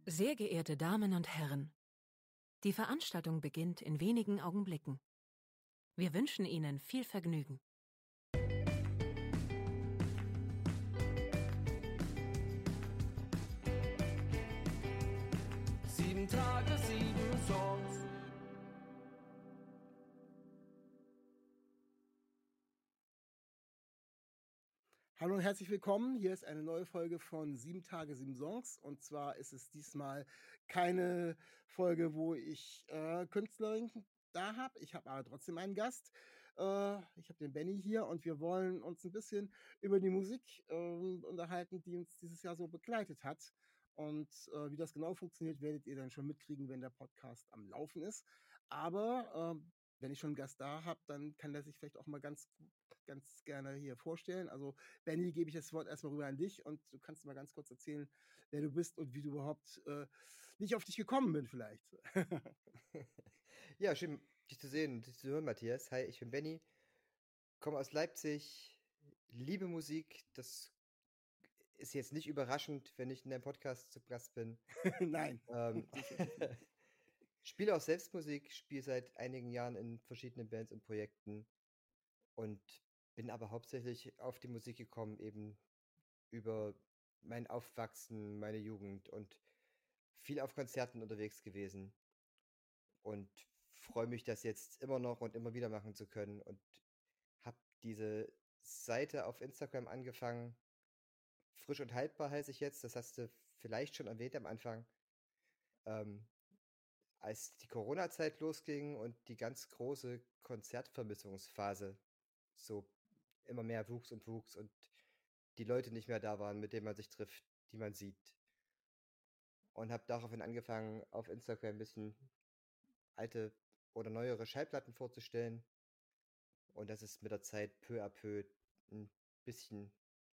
Sehr geehrte Damen und Herren, die Veranstaltung beginnt in wenigen Augenblicken. Wir wünschen Ihnen viel Vergnügen. Sieben Tage, 7 Songs. Hallo und herzlich willkommen. Hier ist eine neue Folge von 7 Tage, 7 Songs. Und zwar ist es diesmal keine Folge, wo ich Künstlerin da habe. Ich habe aber trotzdem einen Gast. Ich habe den Benny hier und wir wollen uns ein bisschen über die Musik unterhalten, die uns dieses Jahr so begleitet hat. Und wie das genau funktioniert, werdet ihr dann schon mitkriegen, wenn der Podcast am Laufen ist. Aber wenn ich schon einen Gast da habe, dann kann der sich vielleicht auch mal ganz gerne hier vorstellen. Also Benny, gebe ich das Wort erstmal rüber an dich und du kannst mal ganz kurz erzählen, wer du bist und wie du überhaupt wie ich auf dich gekommen bin vielleicht. Ja, schön, dich zu sehen und dich zu hören, Matthias. Hi, ich bin Benny, komme aus Leipzig, liebe Musik. Das ist jetzt nicht überraschend, wenn ich in deinem Podcast zu Gast bin. Nein, Ähm, definitiv nicht. spiele auch selbst Musik, spiele seit einigen Jahren in verschiedenen Bands und Projekten und bin aber hauptsächlich auf die Musik gekommen, eben über mein Aufwachsen, meine Jugend und viel auf Konzerten unterwegs gewesen. Und freue mich, das jetzt immer noch und immer wieder machen zu können und habe diese Seite auf Instagram angefangen. Frisch und haltbar heiße ich jetzt, das hast du vielleicht schon erwähnt am Anfang. Ähm, Als die Corona-Zeit losging und die ganz große Konzertvermissungsphase so immer mehr wuchs und die Leute nicht mehr da waren, mit denen man sich trifft, die man sieht. Und habe daraufhin angefangen, auf Instagram ein bisschen alte oder neuere Schallplatten vorzustellen. Und das ist mit der Zeit peu à peu ein bisschen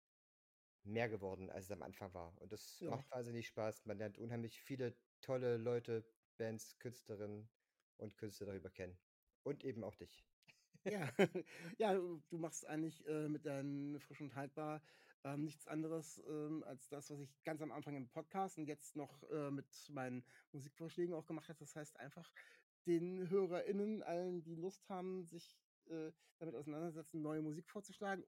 mehr geworden, als es am Anfang war. Und das Ja. macht wahnsinnig Spaß. Man lernt unheimlich viele tolle Leute, Bands, Künstlerinnen und Künstler darüber kennen. Und eben auch dich. Ja, ja, du machst eigentlich mit deinen Frisch und Haltbar nichts anderes als das, was ich ganz am Anfang im Podcast und jetzt noch mit meinen Musikvorschlägen auch gemacht habe. Das heißt einfach den HörerInnen, allen, die Lust haben, sich damit auseinandersetzen, neue Musik vorzuschlagen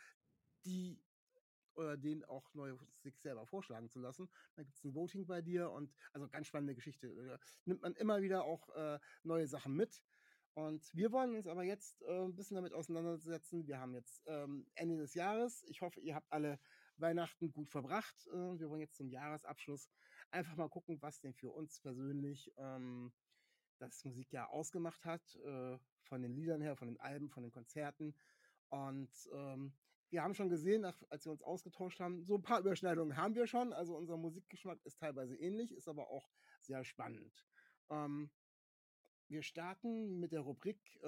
die oder denen auch neue Musik selber vorschlagen zu lassen. Dann gibt es ein Voting bei dir und also ganz spannende Geschichte. Nimmt man immer wieder auch neue Sachen mit. Und wir wollen uns aber jetzt ein bisschen damit auseinandersetzen. Wir haben jetzt Ende des Jahres. Ich hoffe, ihr habt alle Weihnachten gut verbracht. Wir wollen jetzt zum Jahresabschluss einfach mal gucken, was denn für uns persönlich das Musikjahr ausgemacht hat. Von den Liedern her, von den Alben, von den Konzerten. Und wir haben schon gesehen, als wir uns ausgetauscht haben, so ein paar Überschneidungen haben wir schon. Also unser Musikgeschmack ist teilweise ähnlich, ist aber auch sehr spannend. Wir starten mit der Rubrik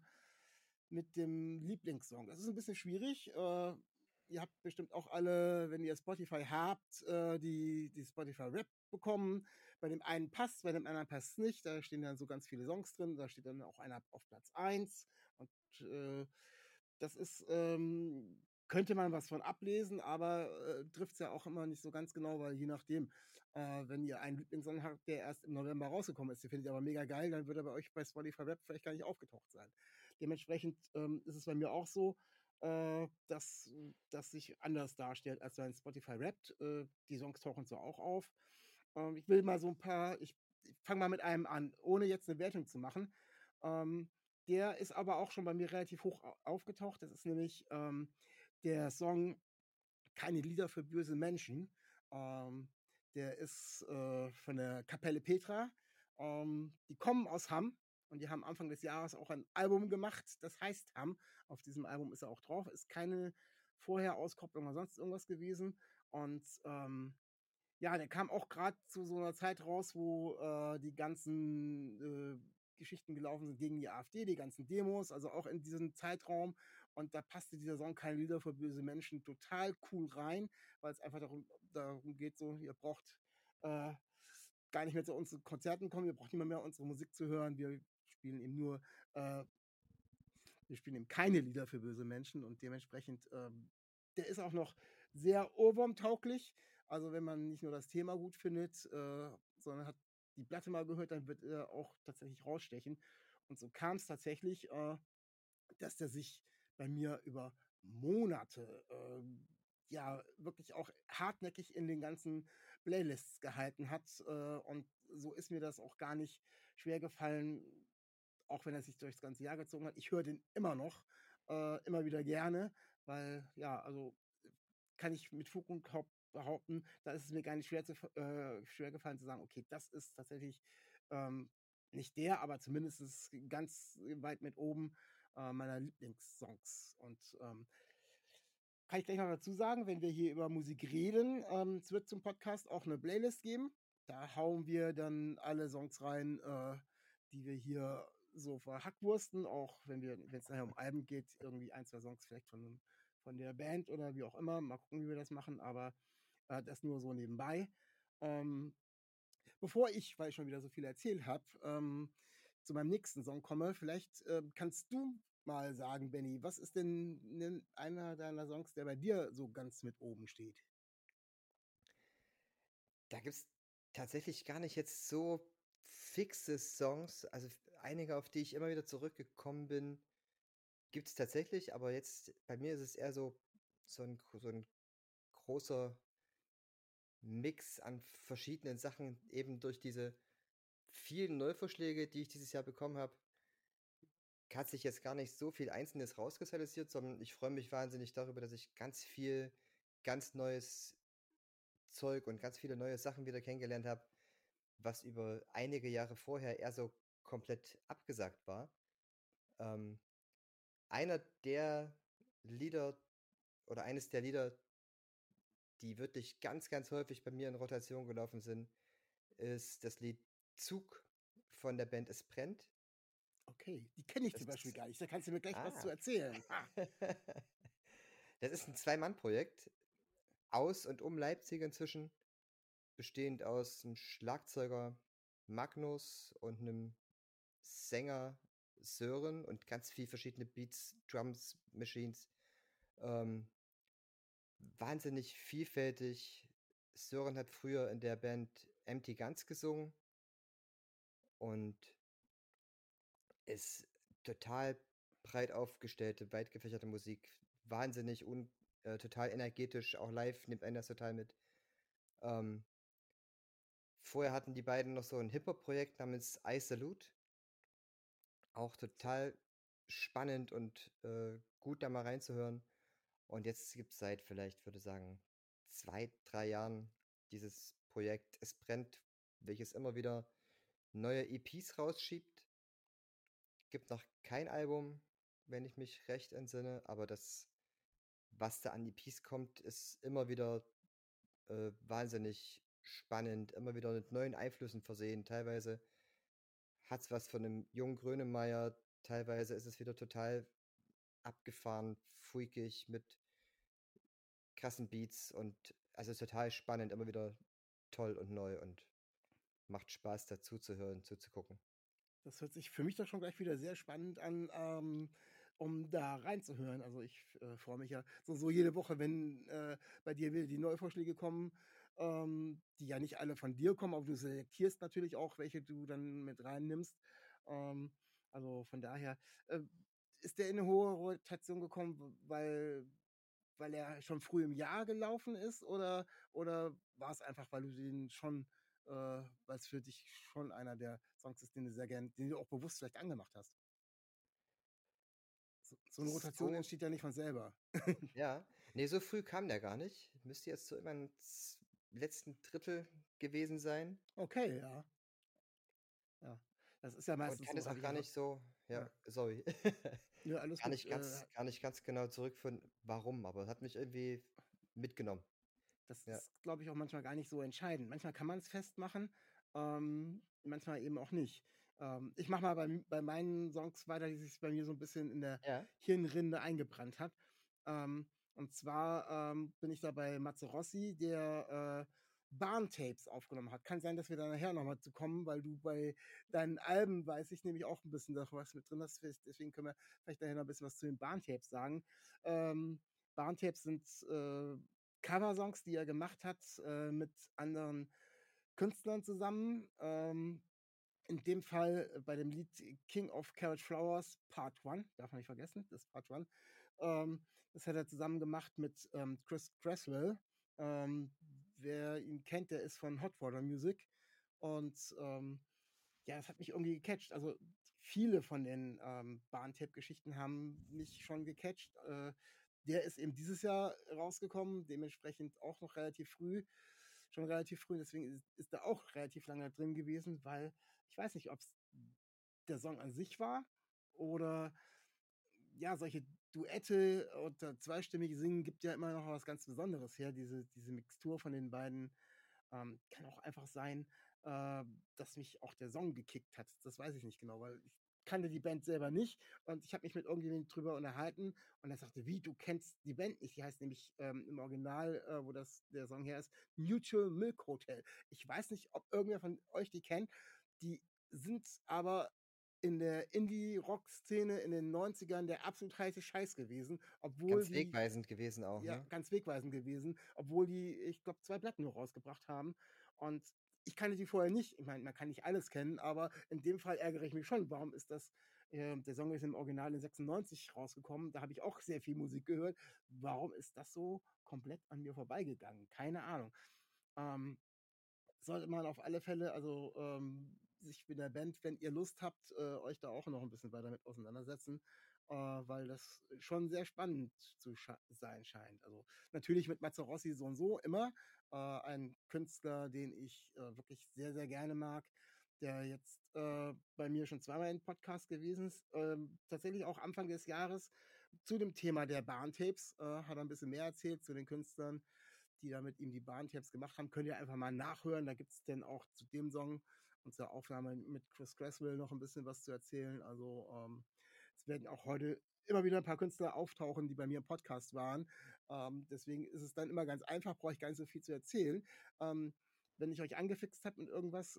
mit dem Lieblingssong. Das ist ein bisschen schwierig. Ihr habt bestimmt auch alle, wenn ihr Spotify habt, die Spotify Rap bekommen. Bei dem einen passt, bei dem anderen passt es nicht. Da stehen dann so ganz viele Songs drin. Da steht dann auch einer auf Platz 1. Und das ist, könnte man was von ablesen, aber trifft es ja auch immer nicht so ganz genau, weil je nachdem, wenn ihr einen Lieblingssong habt, der erst im November rausgekommen ist, den findet ihr aber mega geil, dann wird er bei euch bei Spotify Rap vielleicht gar nicht aufgetaucht sein. Dementsprechend ist es bei mir auch so, dass das sich anders darstellt, als wenn Spotify rappt. Die Songs tauchen zwar auch auf. Ich will mal so ein paar, ich fange mal mit einem an, ohne jetzt eine Wertung zu machen. Der ist aber auch schon bei mir relativ hoch aufgetaucht. Das ist nämlich der Song Keine Lieder für böse Menschen. Ähm, Der ist von der Kapelle Petra. Die kommen aus Hamm und die haben Anfang des Jahres auch ein Album gemacht, das heißt Hamm. Auf diesem Album ist er auch drauf. Ist keine Vorher-Auskopplung oder sonst irgendwas gewesen. Und ja, der kam auch gerade zu so einer Zeit raus, wo die ganzen Geschichten gelaufen sind gegen die AfD, die ganzen Demos, also auch in diesem Zeitraum. Und da passte dieser Song Keine Lieder für böse Menschen total cool rein, weil es einfach darum geht, so, ihr braucht gar nicht mehr zu unseren Konzerten kommen, ihr braucht nicht mehr unsere Musik zu hören, spielen eben nur, äh, wir spielen eben keine Lieder für böse Menschen und dementsprechend, der ist auch noch sehr ohrwurmtauglich. Also wenn man nicht nur das Thema gut findet, sondern hat die Platte mal gehört, dann wird er auch tatsächlich rausstechen. Und so kam es tatsächlich, dass der sich bei mir über Monate ja wirklich auch hartnäckig in den ganzen Playlists gehalten hat. Und so ist mir das auch gar nicht schwer gefallen, auch wenn er sich durchs ganze Jahr gezogen hat. Ich höre den immer noch, immer wieder gerne, weil ja, also kann ich mit Fug und behaupten, da ist es mir gar nicht schwer gefallen zu sagen, okay, das ist tatsächlich ähm, nicht der, aber zumindest ganz weit mit oben meiner Lieblingssongs. Und kann ich gleich noch dazu sagen, wenn wir hier über Musik reden, es wird zum Podcast auch eine Playlist geben. Da hauen wir dann alle Songs rein, die wir hier so verhackwursten, auch wenn es nachher um Alben geht, irgendwie ein, zwei Songs vielleicht von der Band oder wie auch immer. Mal gucken, wie wir das machen, aber das nur so nebenbei. Ähm, Bevor ich, weil ich schon wieder so viel erzählt habe, zu meinem nächsten Song komme, vielleicht kannst du mal sagen, Benny, was ist denn einer deiner Songs, der bei dir so ganz mit oben steht? Da gibt's tatsächlich gar nicht jetzt so fixe Songs. Also einige, auf die ich immer wieder zurückgekommen bin, gibt's tatsächlich, aber jetzt bei mir ist es eher so ein großer Mix an verschiedenen Sachen, eben durch diese vielen Neuvorschläge, die ich dieses Jahr bekommen habe, hat sich jetzt gar nicht so viel Einzelnes rauskristallisiert, sondern ich freue mich wahnsinnig darüber, dass ich ganz viel, ganz neues Zeug und ganz viele neue Sachen wieder kennengelernt habe, was über einige Jahre vorher eher so komplett abgesagt war. Ähm, einer der Lieder oder eines der Lieder, die wirklich ganz, ganz häufig bei mir in Rotation gelaufen sind, ist das Lied Zug von der Band Es brennt. Okay, die kenne ich Das zum Beispiel ist, gar nicht. Da kannst du mir gleich was zu ah. erzählen. Ha. Das ist ein Zwei-Mann-Projekt aus und um Leipzig inzwischen, bestehend aus einem Schlagzeuger Magnus und einem Sänger Sören und ganz viel verschiedene Beats, Drums, Machines. Ähm, wahnsinnig vielfältig. Sören hat früher in der Band Empty Guns gesungen und ist total breit aufgestellte, weit gefächerte Musik. Wahnsinnig total energetisch, auch live nimmt einen das total mit. Ähm, vorher hatten die beiden noch so ein Hip-Hop-Projekt namens I Salute. Auch total spannend und gut da mal reinzuhören. Und jetzt gibt es seit vielleicht, würde ich sagen, 2, 3 Jahren dieses Projekt Es brennt, welches immer wieder neue EPs rausschiebt. Gibt noch kein Album, wenn ich mich recht entsinne, aber das, was da an EPs kommt, ist immer wieder wahnsinnig spannend, immer wieder mit neuen Einflüssen versehen. Teilweise hat es was von einem jungen Grönemeyer, teilweise ist es wieder total abgefahren, freakig mit krassen Beats und also total spannend, immer wieder toll und neu und macht Spaß dazu zu hören, zuzugucken. Das hört sich für mich doch schon gleich wieder sehr spannend an, um da reinzuhören. Also ich freue mich ja so jede Woche, wenn bei dir wieder die Neuvorschläge kommen, die ja nicht alle von dir kommen, aber du selektierst natürlich auch, welche du dann mit reinnimmst. Ähm, also von daher, äh, ist der in eine hohe Rotation gekommen, weil er schon früh im Jahr gelaufen ist oder war es einfach, weil du den schon weil es für dich schon einer der Songs ist, den du auch bewusst vielleicht angemacht hast? So 'ne Rotation So, entsteht ja nicht von selber. ja. Nee, so früh kam der gar nicht. Müsste jetzt so immer im letzten Drittel gewesen sein. Okay, ja, ja. Das ist ja Und meistens kann so, es hatte auch ich gar auch nicht so, ja, ja. sorry. Ja, alles gut. Gar nicht ganz genau zurückführen, warum, aber hat mich irgendwie mitgenommen. Das Ja. ist, glaube ich, auch manchmal gar nicht so entscheidend. Manchmal kann man es festmachen, manchmal eben auch nicht. Ich mache mal bei meinen Songs weiter, die sich bei mir so ein bisschen in der Ja. Hirnrinde eingebrannt hat. Und zwar bin ich da bei Matze Rossi, der Bahntapes aufgenommen hat. Kann sein, dass wir da nachher noch mal zu kommen, weil du bei deinen Alben, weiß ich, nämlich auch ein bisschen da was mit drin hast. Deswegen können wir vielleicht nachher noch ein bisschen was zu den Bahntapes sagen. Ähm, Bahntapes sind Coversongs, die er gemacht hat, mit anderen Künstlern zusammen. In dem Fall bei dem Lied King of Carrot Flowers Part 1, darf man nicht vergessen, das ist Part 1. Das hat er zusammen gemacht mit Chris Creswell. Wer ihn kennt, der ist von Hot Water Music. Und ja, das hat mich irgendwie gecatcht. Also viele von den Bahntape-Geschichten haben mich schon gecatcht. Der ist eben dieses Jahr rausgekommen, dementsprechend auch noch schon relativ früh. Deswegen ist er auch relativ lange drin gewesen, weil ich weiß nicht, ob es der Song an sich war oder ja, solche Duette oder zweistimmig singen gibt ja immer noch was ganz Besonderes her. Diese Mixtur von den beiden kann auch einfach sein, dass mich auch der Song gekickt hat. Das weiß ich nicht genau, weil ich kannte die Band selber nicht und ich habe mich mit irgendjemandem drüber unterhalten und er sagte, wie, du kennst die Band nicht? Die heißt nämlich im Original, wo der Song her ist, Mutual Milk Hotel. Ich weiß nicht, ob irgendwer von euch die kennt. Die sind aber in der Indie-Rock-Szene in den 90ern der absolut heiße Scheiß gewesen, obwohl Ganz die wegweisend gewesen auch, ja, ne? ganz wegweisend gewesen, obwohl die, ich glaube, 2 Platten nur rausgebracht haben. Und ich kannte die vorher nicht. Ich meine, man kann nicht alles kennen, aber in dem Fall ärgere ich mich schon. Warum ist das? Der Song ist im Original in 96 rausgekommen. Da habe ich auch sehr viel Musik gehört. Warum ist das so komplett an mir vorbeigegangen? Keine Ahnung. Ähm, Sollte man auf alle Fälle, also sich mit der Band, wenn ihr Lust habt, euch da auch noch ein bisschen weiter mit auseinandersetzen, weil das schon sehr spannend zu sein scheint. Also natürlich mit Mazzarossi so und so immer. Ein Künstler, den ich wirklich sehr, sehr gerne mag, der jetzt bei mir schon zweimal im Podcast gewesen ist. Tatsächlich auch Anfang des Jahres zu dem Thema der Bahntapes hat er ein bisschen mehr erzählt zu den Künstlern, die da mit ihm die Bahntapes gemacht haben. Könnt ihr einfach mal nachhören. Da gibt es dann auch zu dem Song und zur Aufnahme mit Chris Creswell noch ein bisschen was zu erzählen. Also es werden auch heute immer wieder ein paar Künstler auftauchen, die bei mir im Podcast waren. Deswegen ist es dann immer ganz einfach, brauche ich gar nicht so viel zu erzählen. Wenn ich euch angefixt habe mit irgendwas,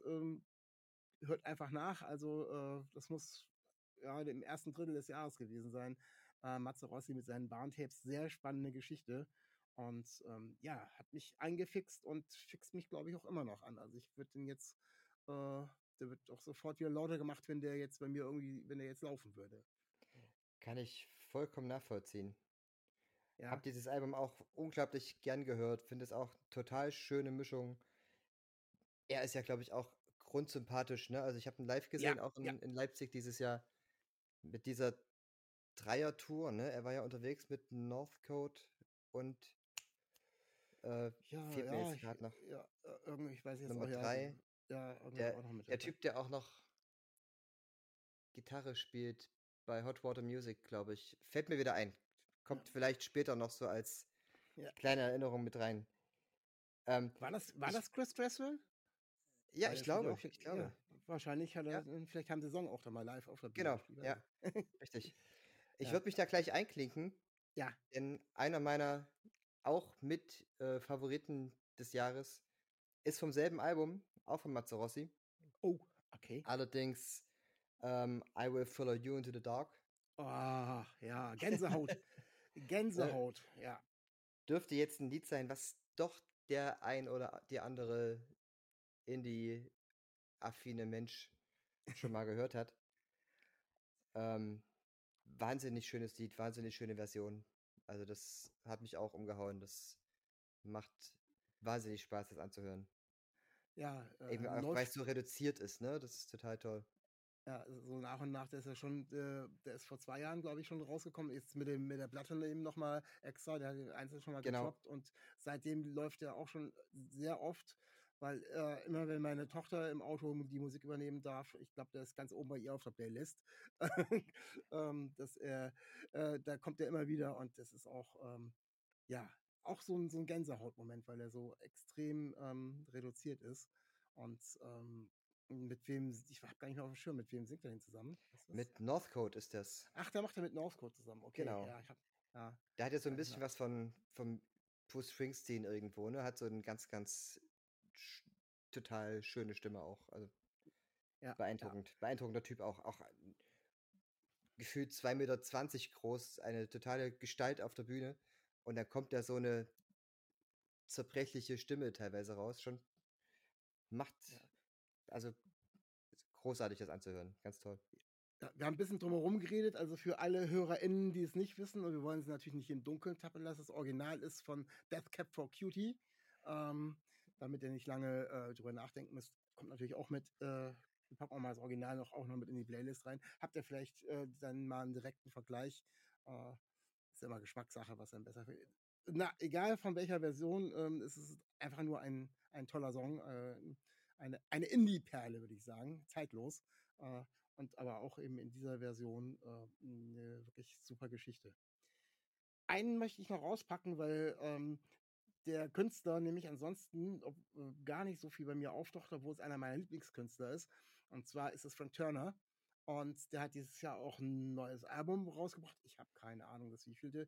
hört einfach nach. Also das muss ja im ersten Drittel des Jahres gewesen sein. Mazzarossi mit seinen Bahntapes, sehr spannende Geschichte. Und ja, hat mich angefixt und fixt mich, glaube ich, auch immer noch an. Also ich würde den jetzt, der wird auch sofort wieder lauter gemacht, wenn der jetzt bei mir irgendwie, wenn der jetzt laufen würde. Kann ich vollkommen nachvollziehen. Ja, Hab dieses Album auch unglaublich gern gehört, finde es auch total schöne Mischung. Er ist ja, glaube ich, auch grundsympathisch, ne? Also ich habe ihn live ja, gesehen, auch ja, in Leipzig dieses Jahr mit dieser Dreier-Tour, ne? Er war ja unterwegs mit Northcote und ja, fehlt mir ja, jetzt gerade noch ja, irgendwie, ich weiß jetzt Nummer auch, ja, 3. ja, irgendwer war Der, auch noch mit der dabei. Typ, der auch noch Gitarre spielt bei Hot Water Music, glaube ich. Fällt mir wieder ein. Ja, Kommt vielleicht später noch so als ja. kleine Erinnerung mit rein. Ähm, War ich, das Chris Dressel? ja, Weil ich das sind ja glaube, auch, ich ja, glaube. wahrscheinlich hat er, Ja, vielleicht haben sie den Song auch da mal live auf der Bühne genau, gespielt. ja, Also. richtig. Ich Ja, würde mich da gleich einklinken, ja. denn einer meiner auch mit Favoriten des Jahres ist vom selben Album, auch von Mazzarossi. Oh, okay. Allerdings I Will Follow You into the Dark. Ah, ja, Gänsehaut. Ne, Gänsehaut, ja. dürfte jetzt ein Lied sein, was doch der ein oder die andere Indie-affine Mensch schon mal gehört hat. Ähm, wahnsinnig schönes Lied, wahnsinnig schöne Version. Also das hat mich auch umgehauen. Das macht wahnsinnig Spaß, das anzuhören. Ja, Eben auch, weil läuft es so reduziert ist, ne? Das ist total toll. ja so nach und nach, der ist ja schon, der ist vor 2 Jahren, glaube ich, schon rausgekommen, ist mit der Platte eben nochmal extra, der hat den einzeln schon mal Genau. gedroppt und seitdem läuft er auch schon sehr oft, weil immer wenn meine Tochter im Auto die Musik übernehmen darf, ich glaube, der ist ganz oben bei ihr auf der Playlist, dass da kommt er immer wieder und das ist auch, ja, auch so ein Gänsehautmoment, weil er so extrem reduziert ist und mit wem, ich habe gar nicht mehr auf dem Schirm, mit wem singt er denn zusammen? Weißt du das? Mit Northcote ist das. Ach, der macht er mit Northcote zusammen. Okay, Genau. ja, ich habe, ja, Der hat ja so ein kann ich bisschen mal. was vom Bruce Springsteen irgendwo, ne? Hat so eine ganz sch total schöne Stimme auch. Also Ja, ja, beeindruckend. Beeindruckender Typ auch. Auch gefühlt 2,20 Meter groß, eine totale Gestalt auf der Bühne. Und dann kommt da so eine zerbrechliche Stimme teilweise raus. Schon macht, Ja. also großartig, das anzuhören. Ganz toll. Ja, wir haben ein bisschen drumherum geredet, also für alle HörerInnen, die es nicht wissen, und wir wollen sie natürlich nicht im Dunkeln tappen lassen, das Original ist von Death Cab for Cutie, damit ihr nicht lange drüber nachdenken müsst, kommt natürlich auch mit, wir packen auch mal das Original auch noch mit in die Playlist rein. Habt ihr vielleicht dann mal einen direkten Vergleich, ist ja immer Geschmackssache, was dann besser findet. Na, egal von welcher Version, es ist einfach nur ein toller Song, eine Indie-Perle, würde ich sagen, zeitlos. Und aber auch eben in dieser Version eine wirklich super Geschichte. Einen möchte ich noch rauspacken, weil der Künstler nämlich ansonsten gar nicht so viel bei mir auftaucht, obwohl es einer meiner Lieblingskünstler ist. Und zwar ist es Frank Turner. Und der hat dieses Jahr auch ein neues Album rausgebracht. Ich habe keine Ahnung, das wievielte.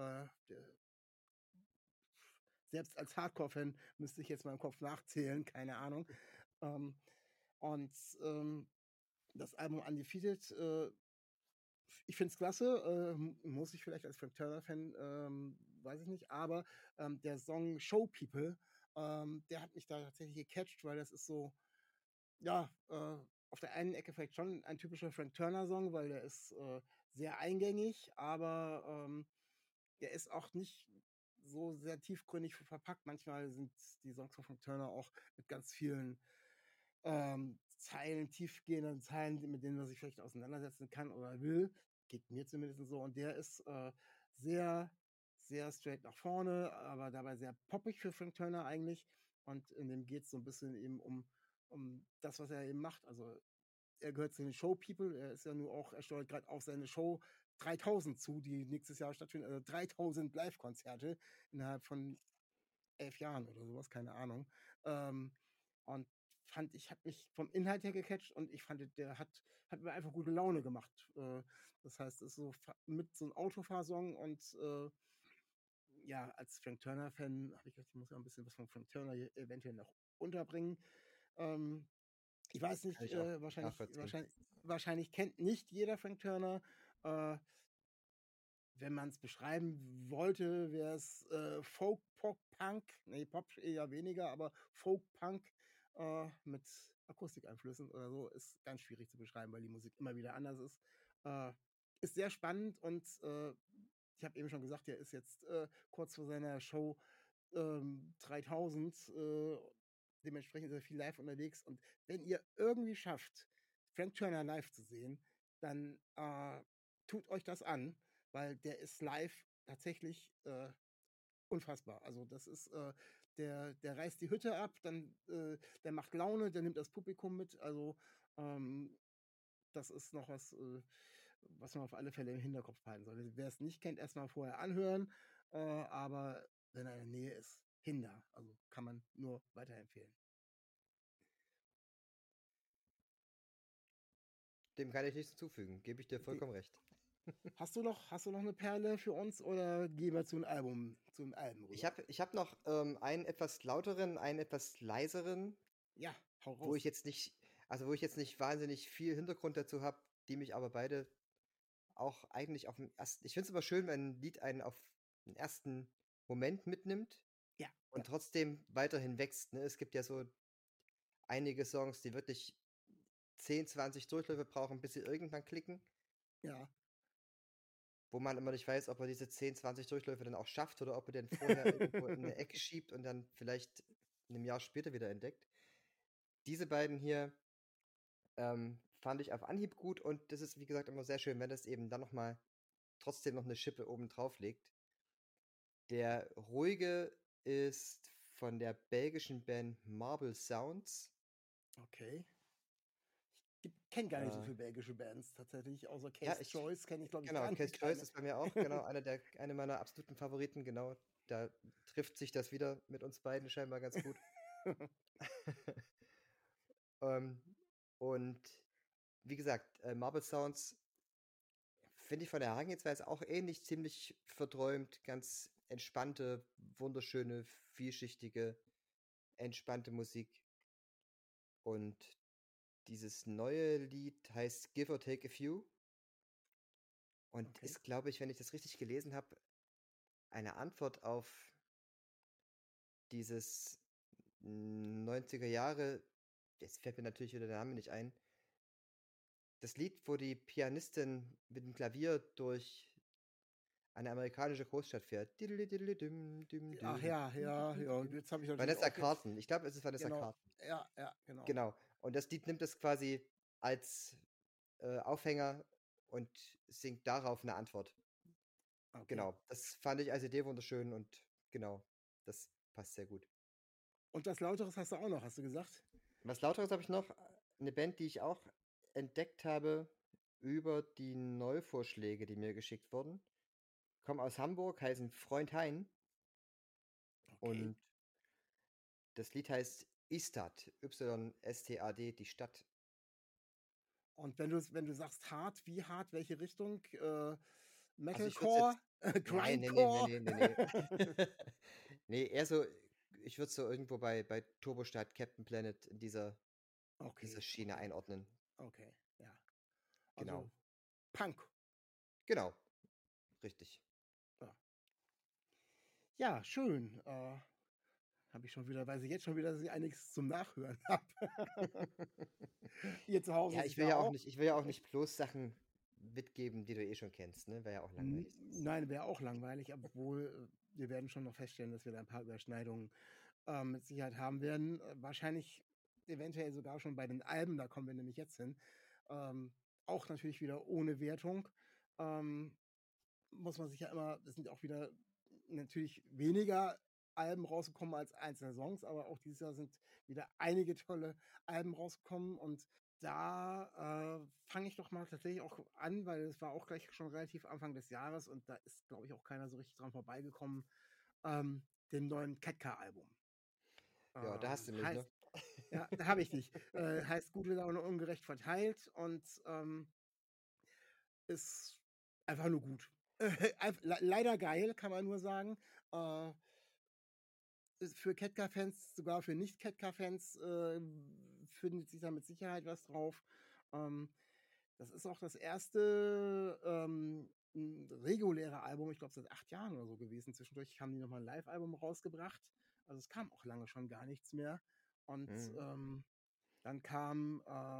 Selbst als Hardcore-Fan müsste ich jetzt mal im Kopf nachzählen, keine Ahnung. Ähm, und das Album Undefeated, ich finde es klasse, muss ich vielleicht als Frank Turner-Fan, weiß ich nicht, aber der Song Show People, der hat mich da tatsächlich gecatcht, weil das ist so, ja, auf der einen Ecke vielleicht schon ein typischer Frank Turner-Song, weil der ist sehr eingängig, aber der ist auch nicht so sehr tiefgründig verpackt. Manchmal sind die Songs von Frank Turner auch mit ganz vielen Zeilen, tiefgehenden Zeilen, mit denen man sich vielleicht auseinandersetzen kann oder will. Geht mir zumindest so. Und der ist sehr, sehr straight nach vorne, aber dabei sehr poppig für Frank Turner eigentlich. Und in dem geht es so ein bisschen eben um das, was er eben macht. Also er gehört zu den Show People. Er ist ja nur auch, er steuert gerade auf seine Show 3000 zu, die nächstes Jahr stattfinden. Also 3000 Live-Konzerte innerhalb von 11 Jahren oder sowas, keine Ahnung. Und ich habe mich vom Inhalt her gecatcht und ich fand, der hat mir einfach gute Laune gemacht. Das heißt, es ist so mit so einem Autofahrsong und ja, als Frank Turner-Fan habe ich gedacht, ich muss ja ein bisschen was von Frank Turner eventuell noch unterbringen. Ich weiß Kann nicht, ich auch nachvollziehen. wahrscheinlich kennt nicht jeder Frank Turner. Wenn man es beschreiben wollte, wäre es Folk, Pop, Punk, nee, Pop eher weniger, aber Folk, Punk mit Akustikeinflüssen oder so ist ganz schwierig zu beschreiben, weil die Musik immer wieder anders ist. Ist sehr spannend und ich habe eben schon gesagt, der ist jetzt kurz vor seiner Show 3000. Dementsprechend ist er viel live unterwegs. Und wenn ihr irgendwie schafft, Frank Turner live zu sehen, dann tut euch das an, weil der ist live tatsächlich unfassbar. Also das ist, der reißt die Hütte ab, dann der macht Laune, der nimmt das Publikum mit. Also das ist noch was, was man auf alle Fälle im Hinterkopf behalten sollte. Wer es nicht kennt, erstmal vorher anhören, aber wenn er in der Nähe ist, hinder. Also kann man nur weiterempfehlen. Dem kann ich nichts hinzufügen. Gebe ich dir vollkommen recht. Hast du noch eine Perle für uns oder gehen wir zu einem Album rüber? Ich hab noch einen etwas lauteren, einen etwas leiseren, Ja, hau wo raus. ich jetzt nicht, wo ich jetzt nicht wahnsinnig viel Hintergrund dazu habe, die mich aber beide auch eigentlich auf den ersten. Ich finde es immer schön, wenn ein Lied einen auf den ersten Moment mitnimmt Ja, ja, und trotzdem weiterhin wächst. Ne? Es gibt ja so einige Songs, die wirklich 10, 20 Durchläufe brauchen, bis sie irgendwann klicken, ja. wo man immer nicht weiß, ob er diese 10, 20 Durchläufe dann auch schafft oder ob er den vorher irgendwo in eine Ecke schiebt und dann vielleicht in einem Jahr später wieder entdeckt. Diese beiden hier fand ich auf Anhieb gut und das ist, wie gesagt, immer sehr schön, wenn das eben dann nochmal trotzdem noch eine Schippe oben drauf legt. Der ruhige ist von der belgischen Band Marble Sounds. Okay. Ich kenne gar nicht so Äh, viele belgische Bands tatsächlich, außer ja, Case Choice kenne ich, glaube ich, genau, gar Case nicht Choice keine. ist bei mir auch, genau, eine meiner absoluten Favoriten, genau. Da trifft sich das wieder mit uns beiden scheinbar ganz gut. ähm, und wie gesagt, Marble Sounds finde ich von der Herangehensweise auch ähnlich, ziemlich verträumt, ganz entspannte, wunderschöne, vielschichtige, entspannte Musik. Und dieses neue Lied heißt Give or Take a Few und Okay. ist, glaube ich, wenn ich das richtig gelesen habe, eine Antwort auf dieses 90er Jahre, jetzt fällt mir natürlich wieder der Name nicht ein, das Lied, wo die Pianistin mit dem Klavier durch eine amerikanische Großstadt fährt. Ach ja, ja, ja. Jetzt habe ich natürlich Vanessa auch jetzt. Carlton. Ich glaube, es ist Vanessa Genau. Carlton. Ja, genau. Genau. Und das Lied nimmt es quasi als Aufhänger und singt darauf eine Antwort. Okay. Genau. Das fand ich als Idee wunderschön und genau, das passt sehr gut. Und was Lauteres hast du auch noch, hast du gesagt? Was Lauteres habe ich noch, eine Band, die ich auch entdeckt habe über die Neuvorschläge, die mir geschickt wurden. Kommen aus Hamburg, heißen Freund Hein Okay. und das Lied heißt Istad, Y-S-T-A-D, die Stadt. Und wenn du sagst hart, wie hart, welche Richtung? Also ich würde Metalcore? jetzt. Nein, nee, Grindcore? nee. Nee, eher so, ich würde so irgendwo bei Turbostadt, Captain Planet in dieser Okay, Schiene okay, einordnen. okay, ja. Genau. Also Punk. Genau. Richtig. Ja, ja schön. Habe ich schon wieder, weiß ich jetzt schon wieder, dass ich einiges zum Nachhören habe. Ihr zu Hause Ja, ist ich es will ja ja auch auch. nicht, ich will ja auch nicht bloß Sachen mitgeben, die du eh schon kennst, ne? Wäre ja auch langweilig sonst. Nein, wäre auch langweilig, obwohl wir werden schon noch feststellen, dass wir da ein paar Überschneidungen mit Sicherheit haben werden. Wahrscheinlich eventuell sogar schon bei den Alben, da kommen wir nämlich jetzt hin. Auch natürlich wieder ohne Wertung. Ähm, muss man sich ja immer, das sind auch wieder natürlich weniger Alben rausgekommen als einzelne Songs, aber auch dieses Jahr sind wieder einige tolle Alben rausgekommen und da fange ich doch mal tatsächlich auch an, weil es war auch gleich schon relativ Anfang des Jahres und da ist, glaube ich, auch keiner so richtig dran vorbeigekommen, dem neuen Ketka-Album. Ja, da hast du mich, ne? Heißt, ja, da habe ich dich. Heißt Gute Laune ungerecht verteilt und ist einfach nur gut. Leider geil, kann man nur sagen. Ist für Ketka-Fans, sogar für Nicht-Ketka-Fans, findet sich da mit Sicherheit was drauf. Ähm, das ist auch das erste reguläre Album, ich glaube seit 8 Jahren oder so gewesen. Zwischendurch haben die nochmal ein Live-Album rausgebracht. Also es kam auch lange schon gar nichts mehr. Und Mhm. dann kam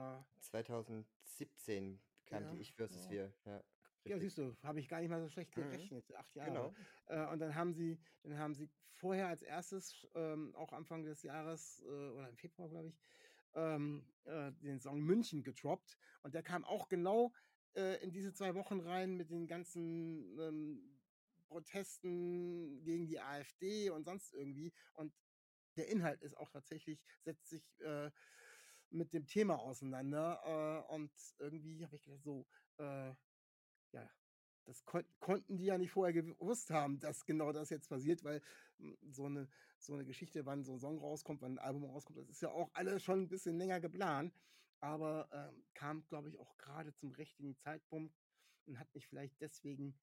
2017 kam die ja, Ich versus Wir. Ja, ja, richtig. siehst du, habe ich gar nicht mal so schlecht Mhm. gerechnet, 8 Jahre. Genau. Und dann haben sie vorher als erstes, auch Anfang des Jahres, oder im Februar, glaube ich, den Song München gedroppt. Und der kam auch genau in diese 2 Wochen rein mit den ganzen Protesten gegen die AfD und sonst irgendwie. Und der Inhalt ist auch tatsächlich, setzt sich mit dem Thema auseinander. Und irgendwie habe ich gedacht, so, ja, das konnten die ja nicht vorher gewusst haben, dass genau das jetzt passiert, weil so eine Geschichte, wann so ein Song rauskommt, wann ein Album rauskommt, das ist ja auch alles schon ein bisschen länger geplant, aber kam, glaube ich, auch gerade zum richtigen Zeitpunkt und hat mich vielleicht deswegen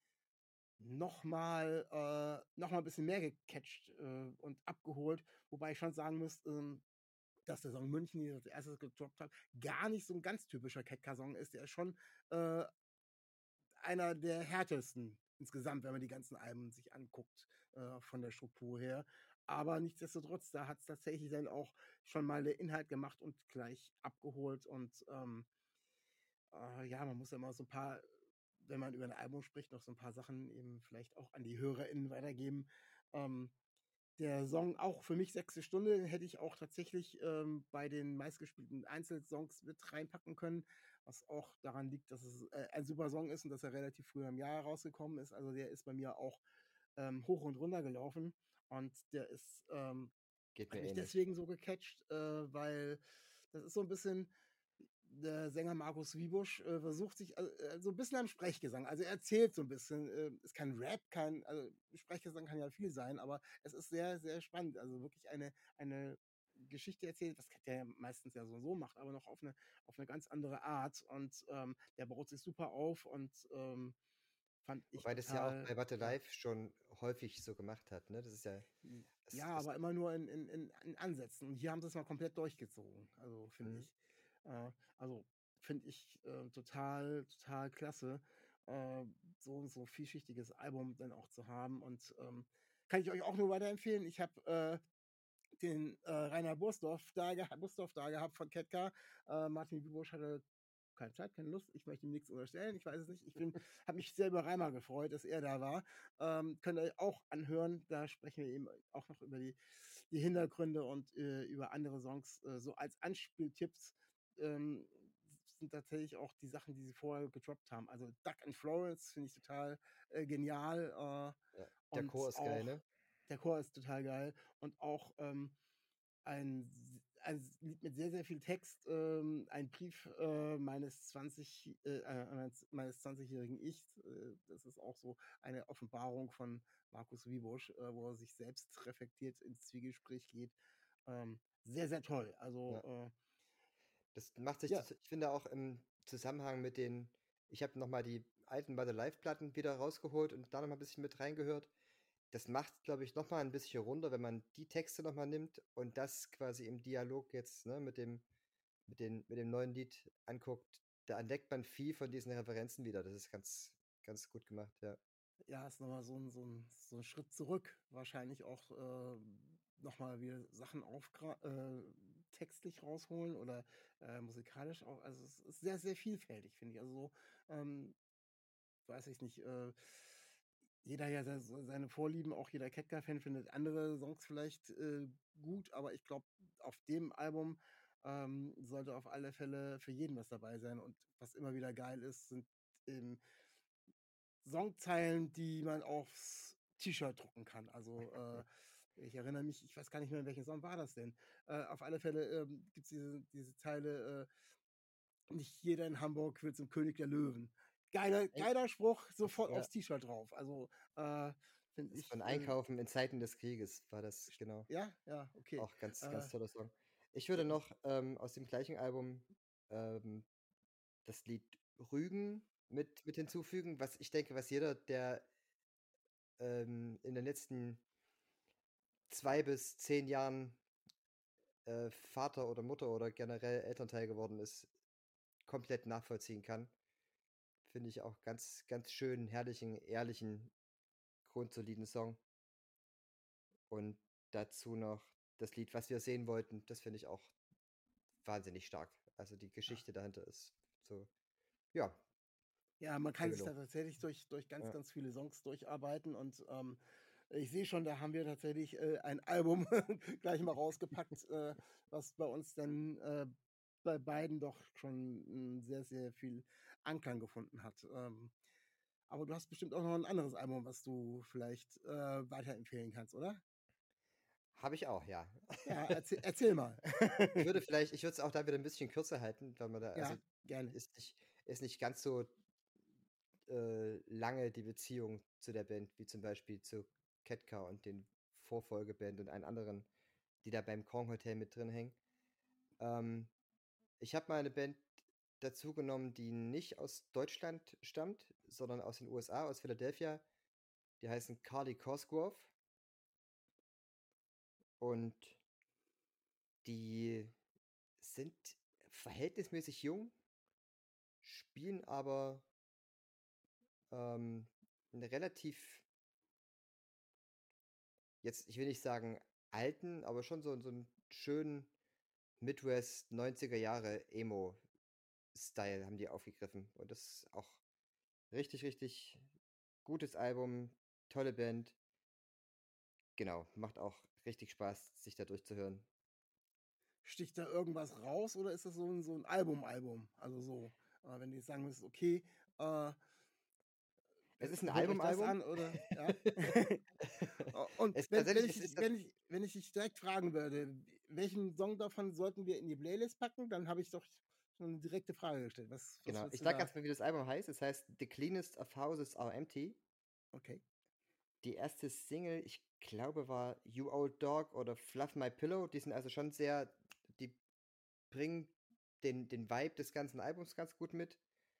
noch mal ein bisschen mehr gecatcht und abgeholt, wobei ich schon sagen muss, dass der Song München, den ich als erstes gedroppt habe, gar nicht so ein ganz typischer Ketka-Song ist. Der ist schon äh, einer der härtesten insgesamt, wenn man die ganzen Alben sich anguckt, von der Struktur her. Aber nichtsdestotrotz, da hat es tatsächlich dann auch schon mal der Inhalt gemacht und gleich abgeholt. Und ja, man muss ja immer so ein paar, wenn man über ein Album spricht, noch so ein paar Sachen eben vielleicht auch an die HörerInnen weitergeben. Ähm, der Song auch für mich 6. Stunde, den hätte ich auch tatsächlich bei den meistgespielten Einzelsongs mit reinpacken können, was auch daran liegt, dass es ein super Song ist und dass er relativ früh im Jahr rausgekommen ist. Also der ist bei mir auch hoch und runter gelaufen und der ist, Geht hat mir mich ähnlich. deswegen so gecatcht, weil das ist so ein bisschen, der Sänger Markus Wiebusch versucht sich so ein bisschen am Sprechgesang. Also er erzählt so ein bisschen. Ist kein Rap, also Sprechgesang kann ja viel sein, aber es ist sehr, sehr spannend. Also wirklich eine Geschichte erzählt, was der ja meistens ja so macht, aber noch auf eine ganz andere Art. Und der baut sich super auf und fand ich Wobei das ja auch total, bei Watte ja. Live schon häufig so gemacht hat, ne? Das ist ja, Ja, es, aber immer nur in Ansätzen. Und hier haben sie es mal komplett durchgezogen, also finde mhm. ich. Also finde ich total, total klasse, äh, so vielschichtiges Album dann auch zu haben. Und kann ich euch auch nur weiterempfehlen. Ich habe den Rainer Bursdorf da gehabt von Ketka. Martin Wiebusch hatte keine Zeit, keine Lust. Ich möchte ihm nichts unterstellen. Ich weiß es nicht. Habe mich sehr über Reimer gefreut, dass er da war. Könnt ihr auch anhören. Da sprechen wir eben auch noch über die Hintergründe und über andere Songs. So als Anspieltipps sind tatsächlich auch die Sachen, die sie vorher gedroppt haben. Also Duck and Florence finde ich total genial. Ja. Der Und Chor ist geil, auch ne? der Chor ist total geil. Und auch ein Lied mit sehr, sehr viel Text, ein Brief meines 20-jährigen Ichs. Das ist auch so eine Offenbarung von Markus Wiebusch, wo er sich selbst reflektiert ins Zwiegespräch geht. Sehr, sehr toll. Also, Ja. Das macht sich, ja, ich finde auch im Zusammenhang mit ich habe nochmal die alten Butter Live-Platten wieder rausgeholt und da nochmal ein bisschen mit reingehört. Das macht, glaube ich, nochmal ein bisschen runter, wenn man die Texte nochmal nimmt und das quasi im Dialog jetzt, ne, mit dem neuen Lied anguckt. Da entdeckt man viel von diesen Referenzen wieder. Das ist ganz, ganz gut gemacht, ja. ja, ist nochmal so ein Schritt zurück. Wahrscheinlich auch nochmal wieder Sachen textlich rausholen oder musikalisch auch. Also es ist sehr, sehr vielfältig, finde ich. Also so, weiß ich nicht, jeder ja seine Vorlieben, auch jeder Ketka-Fan findet andere Songs vielleicht gut, aber ich glaube, auf dem Album sollte auf alle Fälle für jeden was dabei sein. Und was immer wieder geil ist, sind ähm, Songzeilen, die man aufs T-Shirt drucken kann. Also ich erinnere mich, ich weiß gar nicht mehr, welchen Song war das denn. Auf alle Fälle gibt es diese Zeile, nicht jeder in Hamburg wird zum König der Löwen. Geiler Spruch, sofort Ja, aufs T-Shirt drauf. Also finde das ich, von Einkaufen in Zeiten des Krieges war das, genau. ja, okay. Auch ganz, Äh, ganz toller Song. Ich würde noch aus dem gleichen Album ähm, das Lied Rügen mit hinzufügen, was ich denke, was jeder, der in den letzten 2 bis 10 Jahren Vater oder Mutter oder generell Elternteil geworden ist, komplett nachvollziehen kann. Finde ich auch ganz, ganz schön, herrlichen, ehrlichen, grundsoliden Song. Und dazu noch das Lied, was wir sehen wollten, das finde ich auch wahnsinnig stark. Also die ja. Geschichte dahinter ist so, ja, Ja, man kann sehr sich da gelungen. tatsächlich durch ganz, Ja. ganz viele Songs durcharbeiten und ich sehe schon, da haben wir tatsächlich ein Album gleich mal rausgepackt, was bei uns dann bei beiden doch schon sehr, sehr viel Anklang gefunden hat. Aber du hast bestimmt auch noch ein anderes Album, was du vielleicht weiterempfehlen kannst, oder? Habe ich auch, ja. Ja, erzähl mal. Ich würde es auch da wieder ein bisschen kürzer halten, weil man da, also Ja, gerne. ist nicht ganz so lange die Beziehung zu der Band, wie zum Beispiel zu Ketka und den Vorfolgeband und allen anderen, die da beim Kong Hotel mit drin hängen. Ähm, Ich habe mal eine Band dazu genommen, die nicht aus Deutschland stammt, sondern aus den USA, aus Philadelphia. Die heißen Carly Cosgrove und die sind verhältnismäßig jung, spielen aber eine relativ, jetzt, ich will nicht sagen alten, aber schon so einen schönen Midwest 90er Jahre Emo-Style haben die aufgegriffen. Und das ist auch richtig, richtig gutes Album, tolle Band. Genau, macht auch richtig Spaß, sich da durchzuhören. Sticht da irgendwas raus oder ist das so ein Album? Also so, wenn du jetzt sagen müsstest, okay, Es ist ein hört euch das Album-Album. an oder ja. Und Es tatsächlich, es ist wenn ich dich direkt fragen würde, welchen Song davon sollten wir in die Playlist packen, dann habe ich doch schon eine direkte Frage gestellt. Was genau. würdest Ich du sag da? ganz mal, wie das Album heißt. Es heißt The Cleanest of Houses Are Empty. Okay. Die erste Single, ich glaube, war You Old Dog oder Fluff My Pillow. Die sind also schon sehr, die bringen den Vibe des ganzen Albums ganz gut mit.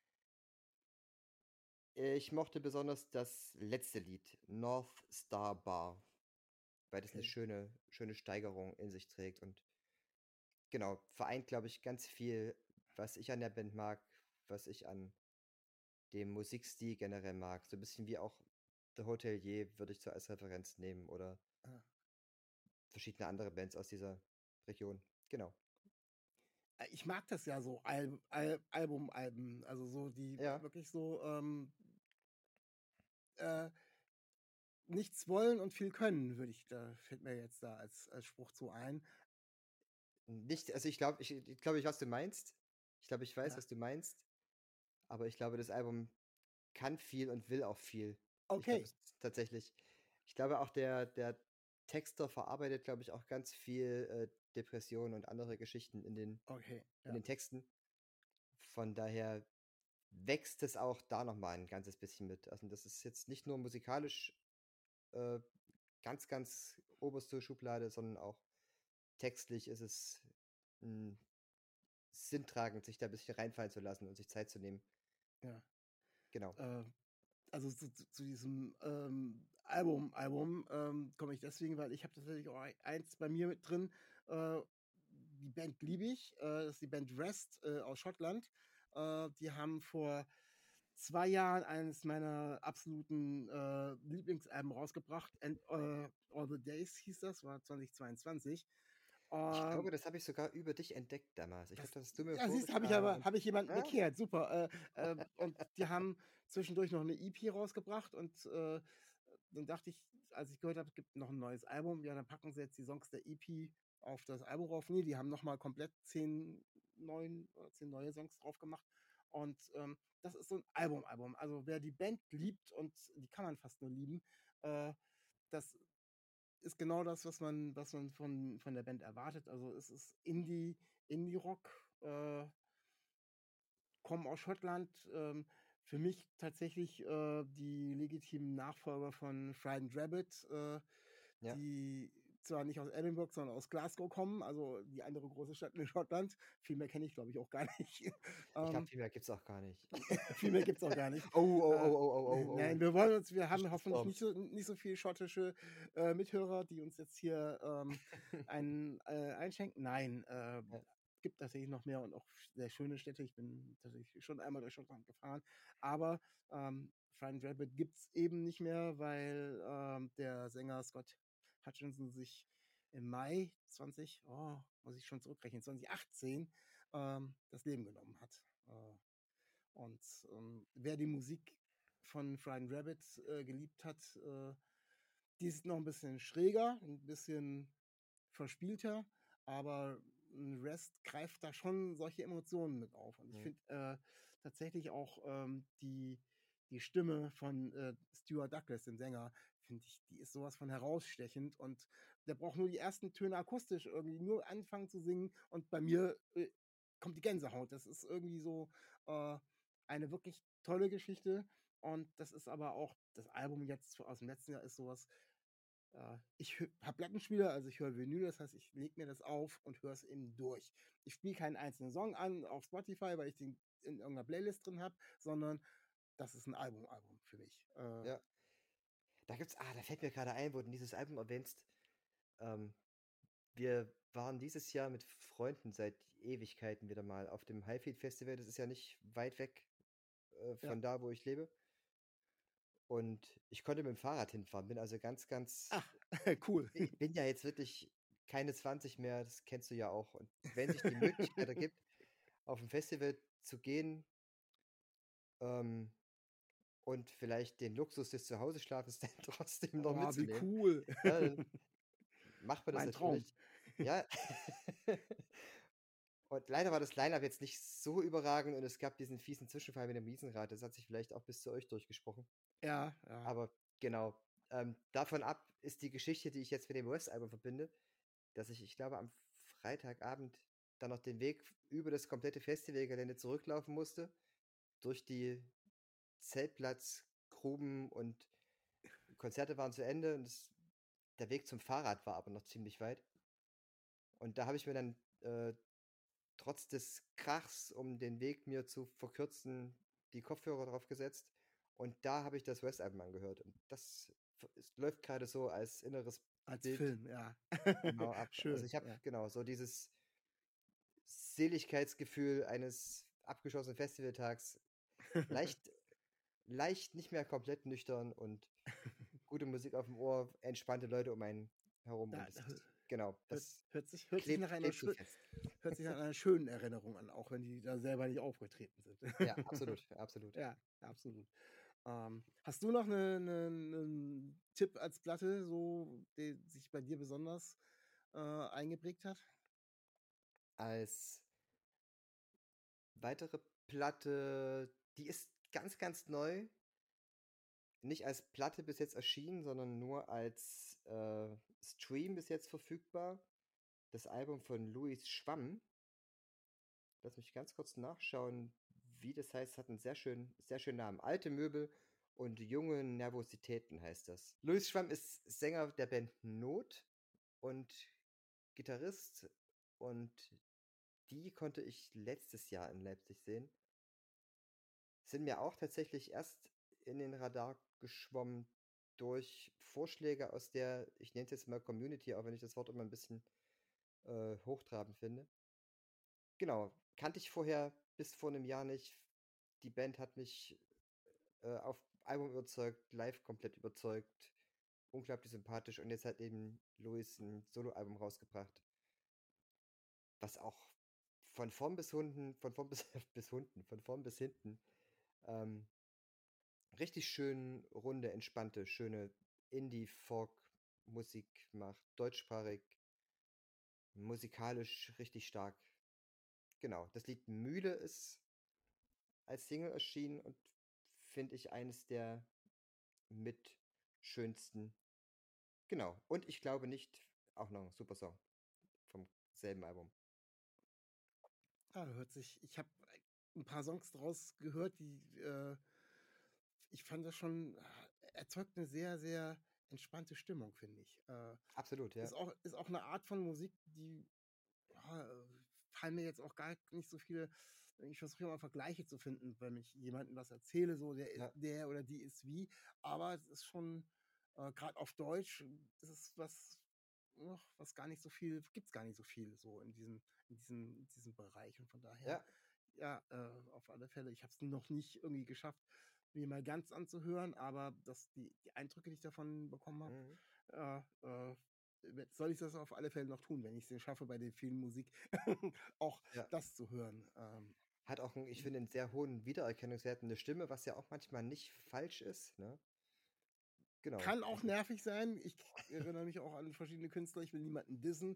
Ich mochte besonders das letzte Lied, North Star Bar, weil das eine Okay. schöne Steigerung in sich trägt und genau, vereint, glaube ich, ganz viel, was ich an der Band mag, was ich an dem Musikstil generell mag. So ein bisschen wie auch The Hotelier würde ich so als Referenz nehmen oder Ah. verschiedene andere Bands aus dieser Region. Genau. Ich mag das ja so, Alben. Also so, die Ja. wirklich so äh, nichts wollen und viel können, fällt mir jetzt da als Spruch zu ein. Nicht, also ich glaube, ich, was du meinst. Ich glaube, ich weiß, Ja. was du meinst. Aber ich glaube, das Album kann viel und will auch viel. Ich glaube, Okay. es ist tatsächlich, ich glaube auch der Texter verarbeitet, glaube ich, auch ganz viel Depressionen und andere Geschichten Okay. in Ja. den Texten. Von daher wächst es auch da nochmal ein ganzes bisschen mit. Also das ist jetzt nicht nur musikalisch äh, ganz, ganz oberste Schublade, sondern auch textlich ist es mh, sinntragend, sich da ein bisschen reinfallen zu lassen und sich Zeit zu nehmen. Ja. Genau. Also zu diesem Album komme ich deswegen, weil ich habe tatsächlich auch eins bei mir mit drin. Äh, Die Band liebe ich. Das ist die Band Rest aus Schottland. Die haben vor 2 Jahren eines meiner absoluten Lieblingsalben rausgebracht. All the Days hieß das, war 2022. Ich Ähm, glaube, das habe ich sogar über dich entdeckt damals. Ich glaube, das, das hast du mir ja, siehst du, vorgeschlagen und habe ich jemanden ja, bekehrt. Super. Und die haben zwischendurch noch eine EP rausgebracht und dann dachte ich, als ich gehört habe, es gibt noch ein neues Album, ja, dann packen sie jetzt die Songs der EP auf das Album rauf. Nee, die haben nochmal komplett 10 neue Songs drauf gemacht. Und das ist so ein Album. Also wer die Band liebt, und die kann man fast nur lieben, das ist genau das, was man von der Band erwartet. Also es ist Indie-Rock, kommen aus Schottland. Für mich tatsächlich die legitimen Nachfolger von Frightened Rabbit, ja. die zwar nicht aus Edinburgh, sondern aus Glasgow kommen, also die andere große Stadt in Schottland. Viel mehr kenne ich, glaube ich, auch gar nicht. Ich glaube, ähm, viel mehr gibt es auch gar nicht. viel mehr gibt es auch gar nicht. Oh, oh, Äh, oh, oh, oh, oh, oh. Nein, wir haben hoffentlich Shitstorm. nicht so viel schottische Mithörer, die uns jetzt hier einschenken. Nein, Ja. gibt tatsächlich noch mehr und auch sehr schöne Städte. Ich bin tatsächlich schon einmal durch Schottland gefahren. Aber Frightened Rabbit gibt es eben nicht mehr, weil der Sänger Scott Hutchinson sich im Mai muss ich schon zurückrechnen, 2018 das Leben genommen hat. Und wer die Musik von Frightened Rabbit geliebt hat, die ist noch ein bisschen schräger, ein bisschen verspielter, aber ein Rest greift da schon solche Emotionen mit auf. Und ich Mhm. finde tatsächlich auch die Stimme von Stuart Douglas, dem Sänger, finde ich, die ist sowas von herausstechend und der braucht nur die ersten Töne akustisch irgendwie nur anfangen zu singen und bei mir kommt die Gänsehaut. Das ist irgendwie so äh, eine wirklich tolle Geschichte und das ist aber auch das Album jetzt aus dem letzten Jahr ist sowas. Ich habe Plattenspieler, also ich höre Vinyl, das heißt, ich lege mir das auf und höre es eben durch. Ich spiele keinen einzelnen Song an auf Spotify, weil ich den in irgendeiner Playlist drin habe, sondern das ist ein Album für mich. Ja. Da fällt mir gerade ein, wo du dieses Album erwähnst. Ähm, wir waren dieses Jahr mit Freunden seit Ewigkeiten wieder mal auf dem Highfield Festival. Das ist ja nicht weit weg Ja. von da, wo ich lebe. Und ich konnte mit dem Fahrrad hinfahren, bin also ganz, ganz. Ach, cool. Ich bin ja jetzt wirklich keine 20 mehr, das kennst du ja auch. Und wenn sich die Möglichkeit ergibt, auf ein Festival zu gehen ähm, und vielleicht den Luxus des Zuhause-Schlafens dann trotzdem noch Oh, wie mitzunehmen, cool. ja, dann macht man das Mein Traum. natürlich. Ja. Und leider war das Line-Up jetzt nicht so überragend und es gab diesen fiesen Zwischenfall mit dem Riesenrad. Das hat sich vielleicht auch bis zu euch durchgesprochen. Ja. Aber genau. Davon ab ist die Geschichte, die ich jetzt mit dem West-Album verbinde, dass ich glaube, am Freitagabend dann noch den Weg über das komplette Festivalgelände zurücklaufen musste, durch die Zeltplatzgruben und Konzerte waren zu Ende und der Weg zum Fahrrad war aber noch ziemlich weit. Und da habe ich mir dann trotz des Krachs, um den Weg mir zu verkürzen, die Kopfhörer drauf gesetzt. Und da habe ich das West-Album angehört. Und es läuft gerade so als inneres Als Bild Film, ja. genau ab. Also Schön, ich habe ja. genau so dieses Seligkeitsgefühl eines abgeschlossenen Festivaltags. Leicht, leicht nicht mehr komplett nüchtern und gute Musik auf dem Ohr, entspannte Leute um einen herum. Da, Und das ist Genau, Hört, das hört sich klebt so fest. hört sich nach einer schönen Erinnerung an, auch wenn die da selber nicht aufgetreten sind. Ja, absolut, absolut. Ja, absolut. Hast du noch 'nen Tipp als Platte, so, der sich bei dir besonders eingeprägt hat? Als weitere Platte, die ist ganz, ganz neu. Nicht als Platte bis jetzt erschienen, sondern nur als Stream bis jetzt verfügbar. Das Album von Louis Schwamm. Lass mich ganz kurz nachschauen, wie das heißt. Hat einen sehr schönen Namen. Alte Möbel und junge Nervositäten heißt das. Louis Schwamm ist Sänger der Band Not und Gitarrist. Und die konnte ich letztes Jahr in Leipzig sehen. Sind mir auch tatsächlich erst in den Radar geschwommen durch Vorschläge aus der, ich nenne es jetzt mal Community, auch wenn ich das Wort immer ein bisschen hochtrabend finde. Genau, kannte ich vorher bis vor einem Jahr nicht. Die Band hat mich auf Album überzeugt, live komplett überzeugt, unglaublich sympathisch und jetzt hat eben Louis ein Soloalbum rausgebracht, was auch von vorn bis hinten, von vorn bis hinten ähm, richtig schön runde, entspannte, schöne Indie-Folk-Musik macht, deutschsprachig, musikalisch richtig stark. Genau, das Lied Mühle ist als Single erschienen und finde ich eines der mit schönsten. Genau, und ich glaube nicht, auch noch ein super Song vom selben Album. Ah, ich habe ein paar Songs draus gehört, ich fand das schon, erzeugt eine sehr, sehr entspannte Stimmung, finde ich. Absolut, ja. Ist auch eine Art von Musik, die, ja, fallen mir jetzt auch gar nicht so viele. Ich versuche immer Vergleiche zu finden, wenn ich jemandem was erzähle, so Ja, der oder die ist wie. Aber es ist schon, gerade auf Deutsch, das ist was, was gar nicht so viel, gibt's gar nicht so viel so in diesem Bereich. Und von daher, ja. ja, auf alle Fälle. Ich habe es noch nicht irgendwie geschafft, mir mal ganz anzuhören, aber die Eindrücke, die ich davon bekommen habe, Mhm. soll ich das auf alle Fälle noch tun, wenn ich es denn schaffe, bei der vielen Musik auch Ja. das zu hören. Hat auch, ich finde, einen sehr hohen Wiedererkennungswert in der Stimme, was ja auch manchmal nicht falsch ist, ne? Genau. Kann auch Also, nervig sein. Ich erinnere mich auch an verschiedene Künstler, ich will niemanden dissen,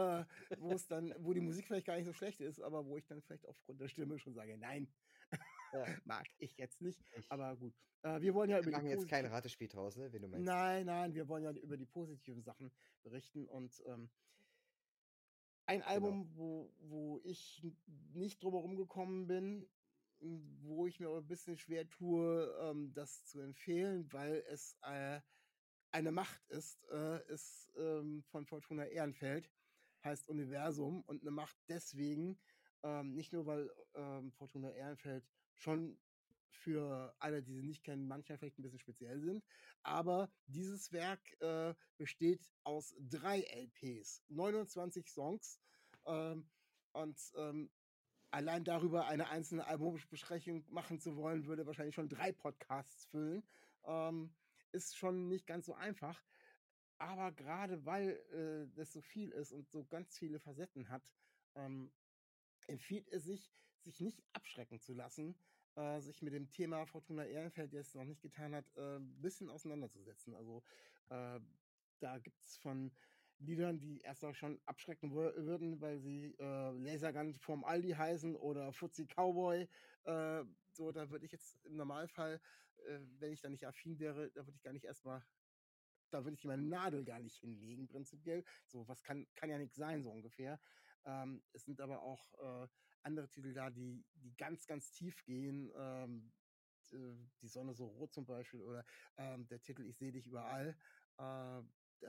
wo die Musik vielleicht gar nicht so schlecht ist, aber wo ich dann vielleicht aufgrund der Stimme schon sage, nein, ja, mag ich jetzt nicht. ich, Aber gut, wir wollen ja wir über die machen jetzt kein positiven. Ratespiel draus, ne, wen du meinst. Nein, wir wollen ja über die positiven Sachen berichten. Und ein Genau. Album, wo ich nicht drum herum gekommen bin, wo ich mir aber ein bisschen schwer tue, das zu empfehlen, weil es eine Macht ist von Fortuna Ehrenfeld, heißt Universum und eine Macht deswegen, nicht nur, weil Fortuna Ehrenfeld schon für alle, die sie nicht kennen, manchmal vielleicht ein bisschen speziell sind, aber dieses Werk besteht aus 3 LPs, 29 Songs, ähm, und allein darüber eine einzelne Albumbesprechung machen zu wollen, würde wahrscheinlich schon 3 Podcasts füllen. Ähm, ist schon nicht ganz so einfach. Aber gerade weil das so viel ist und so ganz viele Facetten hat, ähm, empfiehlt es sich nicht abschrecken zu lassen, sich mit dem Thema Fortuna Ehrenfeld, der es noch nicht getan hat, ein bisschen auseinanderzusetzen. Also äh, da gibt es von Liedern, die erst mal schon abschrecken würden, weil sie Lasergun vom Aldi heißen oder Fuzzy Cowboy. So, da würde ich jetzt im Normalfall, wenn ich da nicht affin wäre, da würde ich meine Nadel gar nicht hinlegen, prinzipiell. So, was kann ja nichts sein, so ungefähr. Es sind aber auch andere Titel da, die ganz, ganz tief gehen. Die Sonne so rot zum Beispiel oder der Titel Ich sehe dich überall. Äh,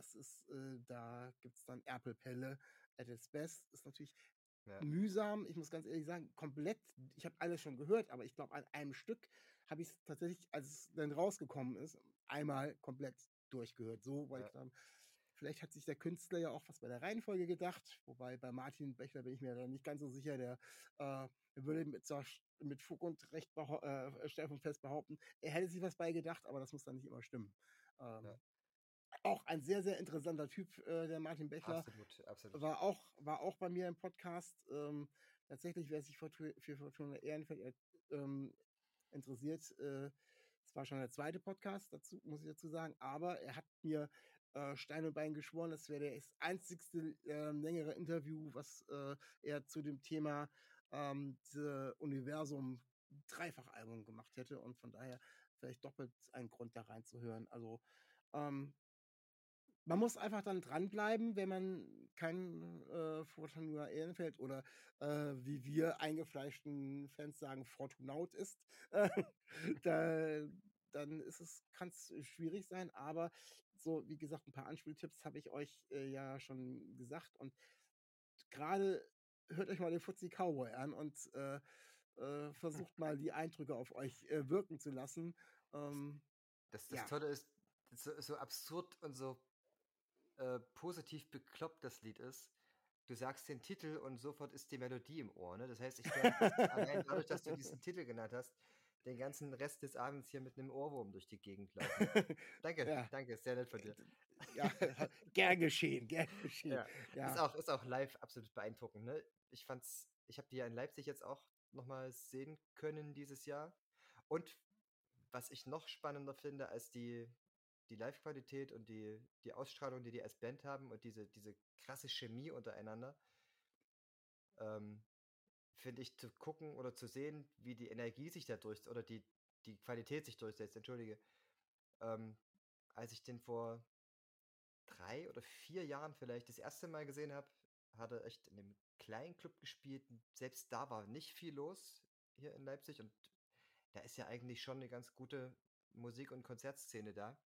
da gibt es dann Erpelpelle at its best. Ist natürlich Ja, mühsam. Ich muss ganz ehrlich sagen, komplett, ich habe alles schon gehört, aber ich glaube, an einem Stück habe ich es tatsächlich, als es dann rausgekommen ist, einmal komplett durchgehört. So, weil ja, ich glaube, vielleicht hat sich der Künstler ja auch was bei der Reihenfolge gedacht, wobei bei Martin Bechler bin ich mir da nicht ganz so sicher, der würde mit Fug und Recht steif und fest behaupten, er hätte sich was beigedacht, aber das muss dann nicht immer stimmen. ja. Ähm, Auch ein sehr, sehr interessanter Typ, der Martin Bechler. Absolut, absolut. War auch bei mir im Podcast. Tatsächlich, wer sich für Fortuna Ehrenfeld interessiert, es war schon der zweite Podcast, dazu muss ich dazu sagen, aber er hat mir Stein und Bein geschworen, das wäre das einzigste längere Interview, was er zu dem Thema diese Universum Dreifachalbum gemacht hätte und von daher vielleicht doppelt ein Grund da reinzuhören. Also ähm, man muss einfach dann dranbleiben, wenn man kein Fortuna Ehrenfeld oder wie wir eingefleischten Fans sagen, Fortunaut ist. Äh, da, dann kann es schwierig sein, aber so, wie gesagt, ein paar Anspieltipps habe ich euch ja schon gesagt und gerade hört euch mal den Fuzzy Cowboy an und versucht mal die Eindrücke auf euch wirken zu lassen. Ähm, Das ja, Tolle ist, so absurd und so positiv bekloppt das Lied ist. Du sagst den Titel und sofort ist die Melodie im Ohr. Ne? Das heißt, ich werde jetzt allein dadurch, dass du diesen Titel genannt hast, den ganzen Rest des Abends hier mit einem Ohrwurm durch die Gegend laufen. Danke, ja, danke, sehr nett von dir. ja, gern geschehen, gern geschehen. Ja, Ja, ist auch live absolut beeindruckend. Ne? Ich habe die ja in Leipzig jetzt auch nochmal sehen können dieses Jahr. Und was ich noch spannender finde als die Live-Qualität und die Ausstrahlung, die als Band haben und diese krasse Chemie untereinander, ähm, finde ich zu gucken oder zu sehen, wie die Energie sich da durch oder die Qualität sich durchsetzt, entschuldige. Ähm, Als ich den vor 3 oder 4 Jahren vielleicht das erste Mal gesehen habe, hat er echt in einem kleinen Club gespielt. Selbst da war nicht viel los hier in Leipzig und da ist ja eigentlich schon eine ganz gute Musik- und Konzertszene da.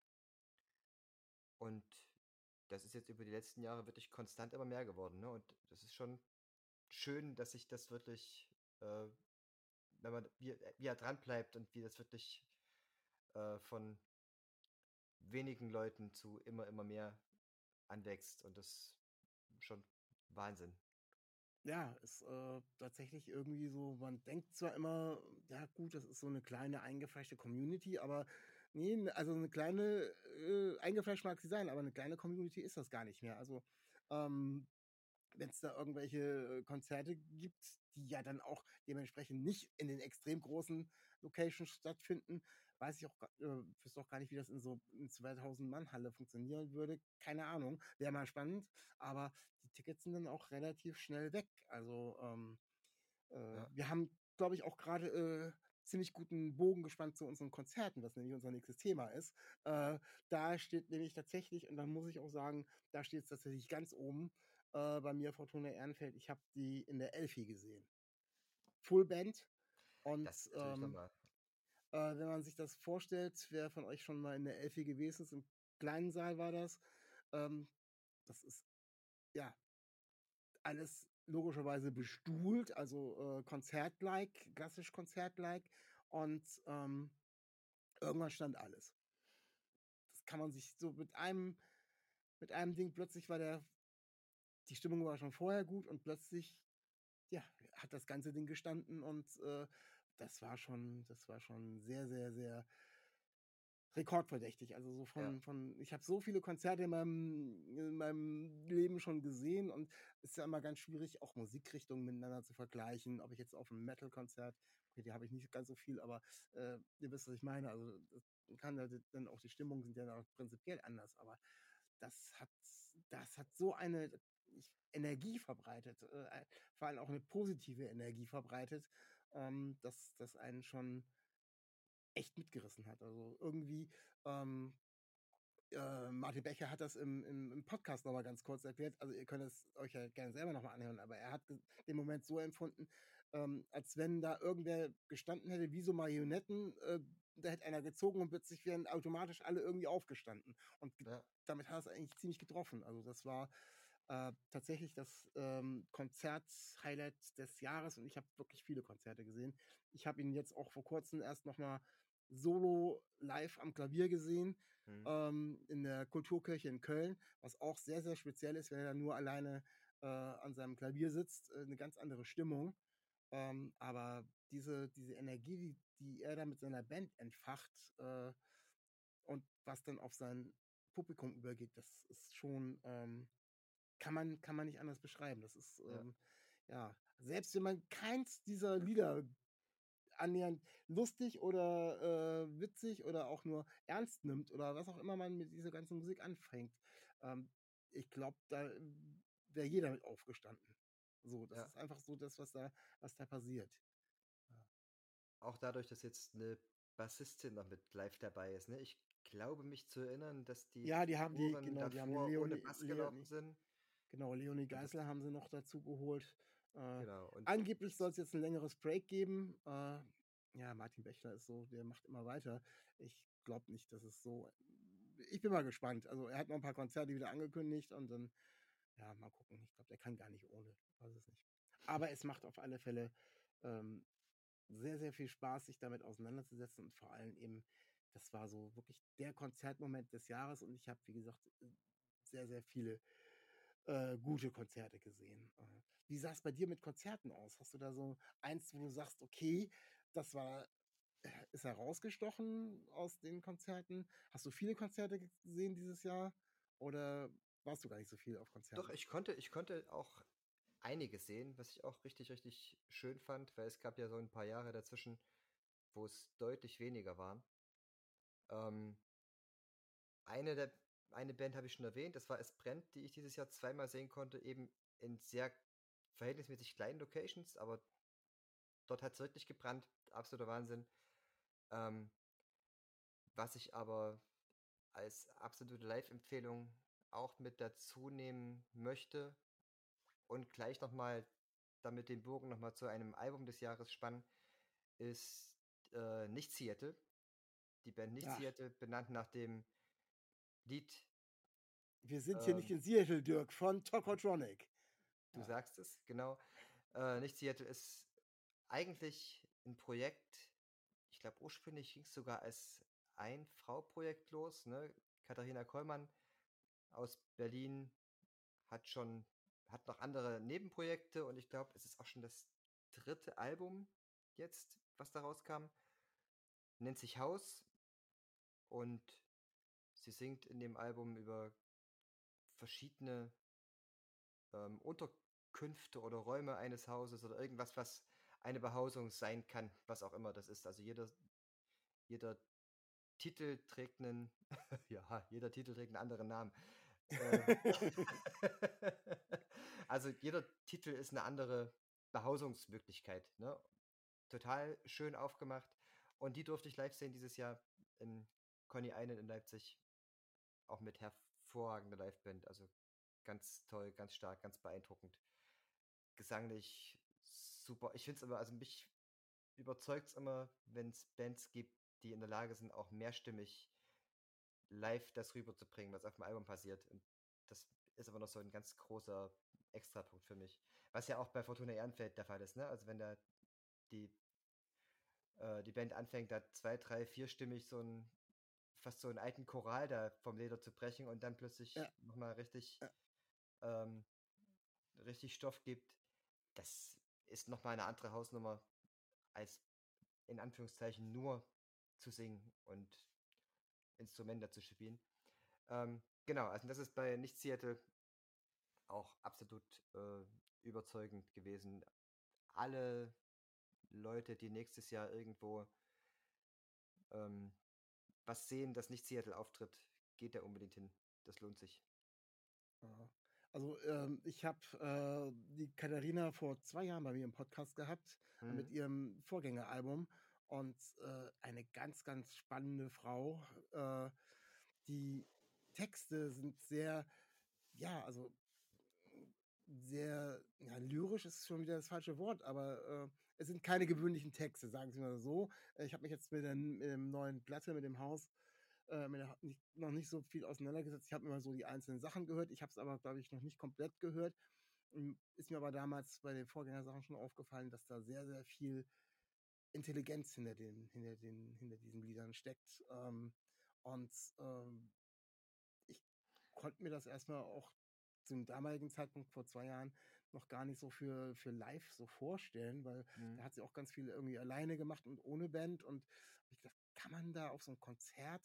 Und das ist jetzt über die letzten Jahre wirklich konstant immer mehr geworden. Ne? Und das ist schon schön, dass sich das wirklich, äh, wenn man wie er dran bleibt und wie das wirklich von wenigen Leuten zu immer mehr anwächst. Und das ist schon Wahnsinn. ja, ist tatsächlich irgendwie so, man denkt zwar immer, ja gut, das ist so eine kleine eingefleischte Community, aber nee, also eine kleine, eingefleischt mag sie sein, aber eine kleine Community ist das gar nicht mehr. Also ähm, wenn es da irgendwelche Konzerte gibt, die ja dann auch dementsprechend nicht in den extrem großen Locations stattfinden, weiß ich auch, wüsste auch gar nicht, wie das in so einer 2000-Mann-Halle funktionieren würde. Keine Ahnung, wäre mal spannend, aber die Tickets sind dann auch relativ schnell weg. Also Ja, wir haben, glaube ich, auch gerade ziemlich guten Bogen gespannt zu unseren Konzerten, was nämlich unser nächstes Thema ist. Da steht nämlich tatsächlich, und dann muss ich auch sagen, da steht es tatsächlich ganz oben bei mir, Fortuna Ehrenfeld. Ich habe die in der Elfi gesehen. Full Band. Und das ist natürlich nochmal. wenn man sich das vorstellt, wer von euch schon mal in der Elfi gewesen ist, im kleinen Saal war das, ähm, das ist ja alles logischerweise bestuhlt, also konzertlike, klassisch konzertlike. Und irgendwann stand alles. Das kann man sich so mit einem Ding, plötzlich die Stimmung war schon vorher gut und plötzlich, ja, hat das ganze Ding gestanden und das war schon sehr, sehr, sehr rekordverdächtig. Also so Ja, ich habe so viele Konzerte in meinem Leben schon gesehen und es ist ja immer ganz schwierig, auch Musikrichtungen miteinander zu vergleichen. Ob ich jetzt auf einem Metal-Konzert, okay, die habe ich nicht ganz so viel, aber ihr wisst, was ich meine. Also das kann ja dann auch die Stimmungen sind ja auch prinzipiell anders, aber das hat, das hat so eine Energie verbreitet, vor allem auch eine positive Energie verbreitet, dass das einen schon echt mitgerissen hat. Also irgendwie, ähm, Martin Becher hat das im Podcast nochmal ganz kurz erklärt. Also ihr könnt es euch ja gerne selber nochmal anhören, aber er hat den Moment so empfunden, als wenn da irgendwer gestanden hätte, wie so Marionetten, da hätte einer gezogen und plötzlich wären automatisch alle irgendwie aufgestanden. Und ja. damit hat er es eigentlich ziemlich getroffen. Also das war tatsächlich das Konzert-Highlight des Jahres und ich habe wirklich viele Konzerte gesehen. Ich habe ihn jetzt auch vor kurzem erst nochmal solo live am Klavier gesehen Hm. in der Kulturkirche in Köln, was auch sehr, sehr speziell ist, wenn er nur alleine an seinem Klavier sitzt. Eine ganz andere Stimmung. Aber diese Energie, die er da mit seiner Band entfacht und was dann auf sein Publikum übergeht, das ist schon, kann man nicht anders beschreiben. Das ist, Ja. ja, selbst wenn man keins dieser Lieder annähernd lustig oder witzig oder auch nur ernst nimmt oder was auch immer man mit dieser ganzen Musik anfängt, ähm, ich glaube, da wäre jeder mit aufgestanden. So, das Ja. ist einfach so das, was da passiert. Ja. Auch dadurch, dass jetzt eine Bassistin noch mit live dabei ist, ne? Ich glaube mich zu erinnern, dass die Ja, die haben die, Touren genau, die haben die davor ohne Bass gelaufen sind. Leonie Und das Geisler haben sie noch dazu geholt. Äh, genau, und angeblich soll das es jetzt ein längeres Break geben. Ja, Martin Bechler ist so, der macht immer weiter. Ich glaube nicht, dass es so. Ich bin mal gespannt. Also er hat noch ein paar Konzerte wieder angekündigt und dann, ja, mal gucken. Ich glaube, der kann gar nicht ohne. Ich weiß es nicht. Aber es macht auf alle Fälle ähm, sehr, sehr viel Spaß, sich damit auseinanderzusetzen und vor allem eben, das war so wirklich der Konzertmoment des Jahres und ich habe, wie gesagt, sehr, sehr viele gute Konzerte gesehen. Wie sah es bei dir mit Konzerten aus? Hast du da so eins, wo du sagst, okay, das war, ist herausgestochen aus den Konzerten? Hast du viele Konzerte gesehen dieses Jahr oder warst du gar nicht so viel auf doch, Konzerten? ich konnte auch einiges sehen, was ich auch richtig, richtig schön fand, weil es gab ja so ein paar Jahre dazwischen, wo es deutlich weniger waren. Ähm, eine der eine Band habe ich schon erwähnt, das war Es brennt, die ich dieses Jahr zweimal sehen konnte, eben in sehr verhältnismäßig kleinen Locations, aber dort hat's wirklich gebrannt, absoluter Wahnsinn. Ähm, was ich aber als absolute Live-Empfehlung auch mit dazu nehmen möchte und gleich noch mal damit den Bogen noch mal zu einem Album des Jahres spannen, ist, Nicht Seattle. Die Band Nicht Ach, Seattle, benannt nach dem Lied, wir sind hier nicht ähm in Seattle, Dirk, von Tokotronic. du Ja, sagst es, genau. Nicht Seattle ist eigentlich ein Projekt, ich glaube, ursprünglich ging es sogar als Ein-Frau-Projekt los, ne? Katharina Kollmann aus Berlin hat schon hat noch andere Nebenprojekte und ich glaube, es ist auch schon das dritte Album jetzt, was da rauskam. Nennt sich Haus und sie singt in dem Album über verschiedene Unterkünfte oder Räume eines Hauses oder irgendwas, was eine Behausung sein kann, was auch immer das ist. Also jeder Titel trägt einen, ja, jeder Titel trägt einen anderen Namen. Ähm, also jeder Titel ist eine andere Behausungsmöglichkeit, ne? Total schön aufgemacht. Und die durfte ich live sehen dieses Jahr im Coney Island in Leipzig, auch mit hervorragender Liveband. Also ganz toll, ganz stark, ganz beeindruckend. Gesanglich super. Ich finde es immer, also mich überzeugt es immer, wenn es Bands gibt, die in der Lage sind, auch mehrstimmig live das rüberzubringen, was auf dem Album passiert. Und das ist aber noch so ein ganz großer Extrapunkt für mich. Was ja auch bei Fortuna Ehrenfeld der Fall ist, ne? Also wenn da die, die Band anfängt, da zwei, drei, vierstimmig fast so einen alten Choral da vom Leder zu brechen und dann plötzlich ja, nochmal richtig, ja. ähm, richtig Stoff gibt, das ist nochmal eine andere Hausnummer, als in Anführungszeichen nur zu singen und Instrumente zu spielen. Genau, also das ist bei Nicht Seattle auch absolut überzeugend gewesen. Alle Leute, die nächstes Jahr irgendwo ähm, was sehen, das Nicht Seattle auftritt, geht da unbedingt hin. Das lohnt sich. Ja. Also ich habe die Katharina vor 2 Jahren bei mir im Podcast gehabt mit Mhm. ihrem Vorgängeralbum und eine ganz, ganz spannende Frau. Die Texte sind sehr, ja, also sehr, ja, lyrisch ist schon wieder das falsche Wort, aber es sind keine gewöhnlichen Texte, sagen Sie mal so. Ich habe mich jetzt mit dem neuen Platte, mit dem Haus, noch nicht so viel auseinandergesetzt. Ich habe immer so die einzelnen Sachen gehört. Ich habe es aber, glaube ich, noch nicht komplett gehört. Ist mir aber damals bei den Vorgängersachen schon aufgefallen, dass da sehr, sehr viel Intelligenz hinter diesen Liedern steckt. Und ich konnte mir das erstmal auch zum damaligen Zeitpunkt vor 2 Jahren noch gar nicht so für live so vorstellen, weil Mhm. da hat sie auch ganz viel irgendwie alleine gemacht und ohne Band und hab ich gedacht, kann man da auf so ein Konzert,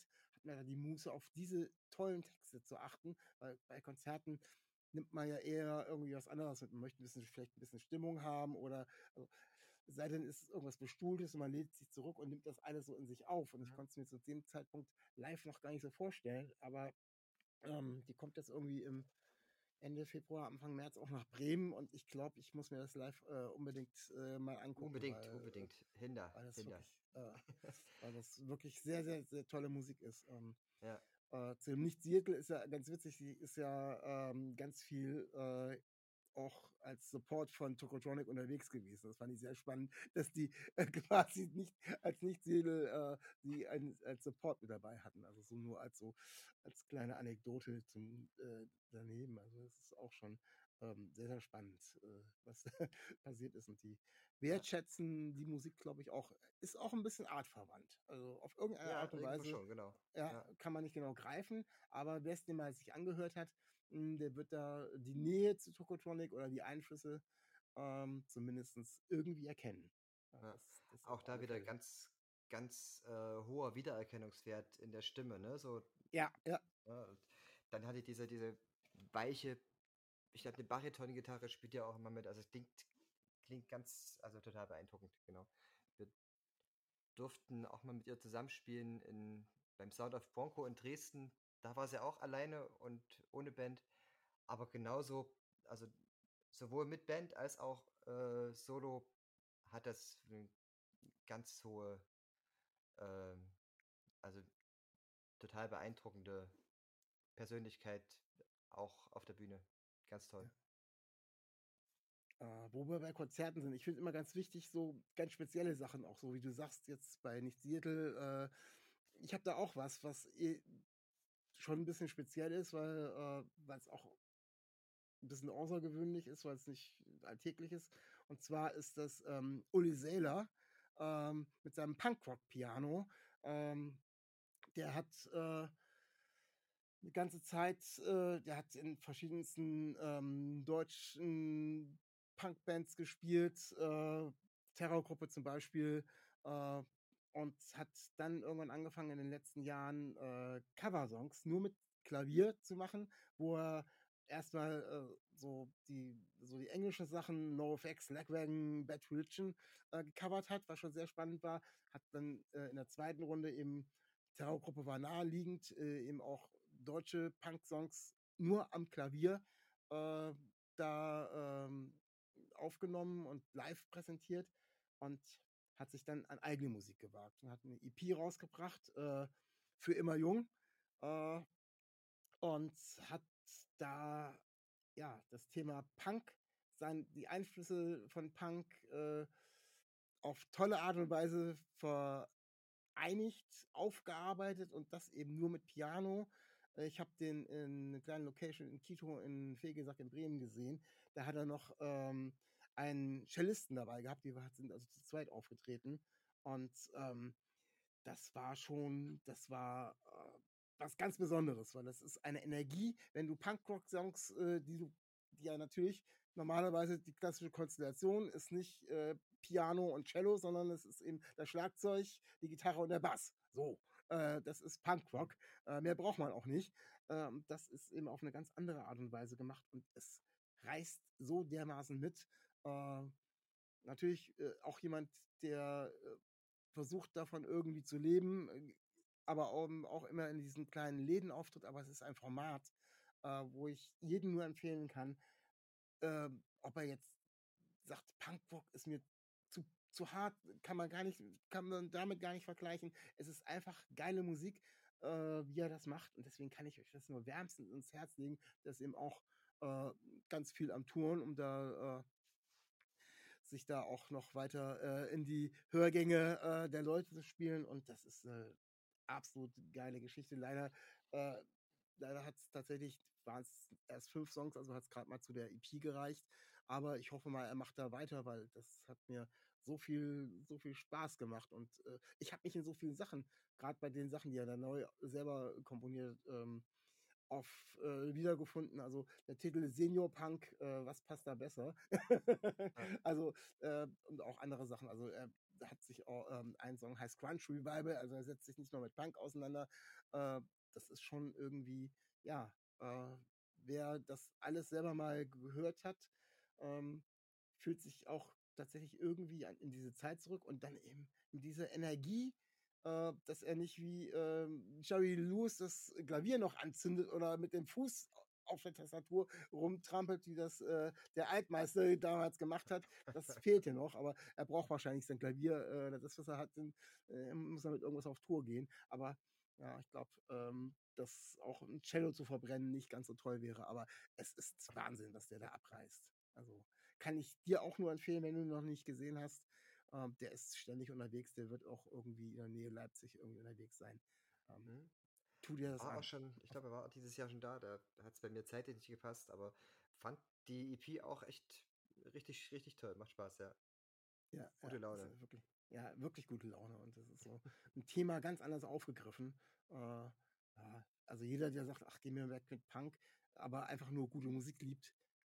mehr die Muße, auf diese tollen Texte zu achten, weil bei Konzerten nimmt man ja eher irgendwie was anderes mit. Man möchte vielleicht ein bisschen Stimmung haben oder also, es sei denn, es ist irgendwas Bestuhltes und man lehnt sich zurück und nimmt das alles so in sich auf. Und ich konnte es mir zu dem Zeitpunkt live noch gar nicht so vorstellen, aber die kommt jetzt irgendwie im Ende Februar, Anfang März auch nach Bremen und ich glaube, ich muss mir das live unbedingt mal angucken, Unbedingt. Hinder, weil das Hinder. wirklich, weil das wirklich sehr, sehr, sehr tolle Musik ist. Ja. Zu dem Nicht-Seattle ist ja ganz witzig, die ist ja ganz viel auch als Support von Tokotronic unterwegs gewesen. Das fand ich sehr spannend, dass die quasi nicht als Nicht-Seattle die als Support mit dabei hatten. Also nur als kleine Anekdote zum daneben. Also das ist auch schon sehr, sehr spannend, was passiert ist. Und die wertschätzen die Musik, glaube ich, auch, ist auch ein bisschen artverwandt. Also auf irgendeine Ja, Art und irgendwo Weise, schon, genau. ja, Ja. kann man nicht genau greifen, aber wer es dir mal sich angehört hat, der wird da die Nähe zu Tokotronic oder die Einflüsse zumindest irgendwie erkennen. Ja, Ja. das Auch auf da alle wieder Fälle. ganz, ganz hoher Wiedererkennungswert in der Stimme, ne? So, Ja, ja. und dann hatte ich diese weiche, ich glaube, eine Bariton-Gitarre spielt ja auch immer mit, also es klingt ganz, also total beeindruckend, genau. Wir durften auch mal mit ihr zusammenspielen beim Sound of Bronco in Dresden. Da war sie auch alleine und ohne Band, aber genauso, also sowohl mit Band als auch Solo hat das eine ganz hohe, ähm, also total beeindruckende Persönlichkeit auch auf der Bühne. Ganz toll. Wo wir bei Konzerten sind, ich finde immer ganz wichtig, so ganz spezielle Sachen, auch so wie du sagst, jetzt bei Nicht Seattle, ich habe da auch was schon ein bisschen speziell ist, weil es auch ein bisschen außergewöhnlich ist, weil es nicht alltäglich ist. Und zwar ist das Uli Säler mit seinem Punkrock-Piano. Ähm, der hat eine ganze Zeit, der hat in verschiedensten deutschen Punkbands gespielt, Terrorgruppe zum Beispiel, äh, und hat dann irgendwann angefangen in den letzten Jahren Coversongs nur mit Klavier zu machen, wo er erstmal so die englischen Sachen, NoFX, Lagwagon, Bad Religion gecovert hat, was schon sehr spannend war, hat dann in der zweiten Runde eben Terrorgruppe war naheliegend, eben auch deutsche Punk-Songs nur am Klavier äh, da aufgenommen und live präsentiert und hat sich dann an eigene Musik gewagt und hat eine EP rausgebracht, für immer jung, äh, und hat da ja das Thema Punk, die Einflüsse von Punk auf tolle Art und Weise vereinigt, aufgearbeitet und das eben nur mit Piano. Ich habe den in einer kleinen Location in Quito, in Fegesack in Bremen gesehen. Da hat er noch einen Cellisten dabei gehabt, sind also zu zweit aufgetreten. Und das war was ganz Besonderes, weil das ist eine Energie, wenn du Punkrock-Songs, die ja natürlich normalerweise die klassische Konstellation ist nicht Piano und Cello, sondern es ist eben das Schlagzeug, die Gitarre und der Bass. So, das ist Punkrock. Mehr braucht man auch nicht. Das ist eben auf eine ganz andere Art und Weise gemacht und es reißt so dermaßen mit. Äh, Natürlich auch jemand, der versucht davon irgendwie zu leben, aber auch immer in diesen kleinen Läden auftritt. Aber es ist ein Format, wo ich jedem nur empfehlen kann, ob er jetzt sagt, Punkrock ist mir zu hart, kann man damit gar nicht vergleichen. Es ist einfach geile Musik, wie er das macht. Und deswegen kann ich euch das nur wärmstens ins Herz legen. Das ist eben auch äh, ganz viel am Touren, um da sich da auch noch weiter in die Hörgänge der Leute zu spielen. Und das ist eine absolut geile Geschichte. Äh, leider hat es tatsächlich, waren es erst 5 Songs, also hat es gerade mal zu der EP gereicht. Aber ich hoffe mal, er macht da weiter, weil das hat mir so viel Spaß gemacht. Und ich habe mich in so vielen Sachen, gerade bei den Sachen, die er da neu selber komponiert, wiedergefunden. Also der Titel Senior Punk, was passt da besser? Ja. Also, und auch andere Sachen. Also er hat sich auch, ein Song heißt Crunch Revival, also er setzt sich nicht nur mit Punk auseinander. Äh, Das ist schon irgendwie, ja, wer das alles selber mal gehört hat, ähm, fühlt sich auch tatsächlich irgendwie in diese Zeit zurück und dann eben in diese Energie, dass er nicht wie Jerry Lewis das Klavier noch anzündet oder mit dem Fuß auf der Tastatur rumtrampelt, wie das der Altmeister damals gemacht hat. Das fehlt ja noch, aber er braucht wahrscheinlich sein Klavier. Das, was er hat, muss er mit irgendwas auf Tour gehen. Aber ja, ich glaube, dass auch ein Cello zu verbrennen nicht ganz so toll wäre. Aber es ist Wahnsinn, was der da abreißt. Also kann ich dir auch nur empfehlen, wenn du ihn noch nicht gesehen hast. Der ist ständig unterwegs, der wird auch irgendwie in der Nähe Leipzig irgendwie unterwegs sein. Ähm, Hm. Tu dir Er das war auch an. schon, ich glaube, er war dieses Jahr schon da. Da hat es bei mir zeitlich nicht gepasst, aber fand die EP auch echt richtig, richtig toll. Macht Spaß, ja. Ja, ja, Gute das Laune. ist wirklich, ja, wirklich gute Laune. Und das ist so ein Thema ganz anders aufgegriffen. Ja, also jeder, der sagt, ach, geh mir weg mit Punk, aber einfach nur gute Musik liebt,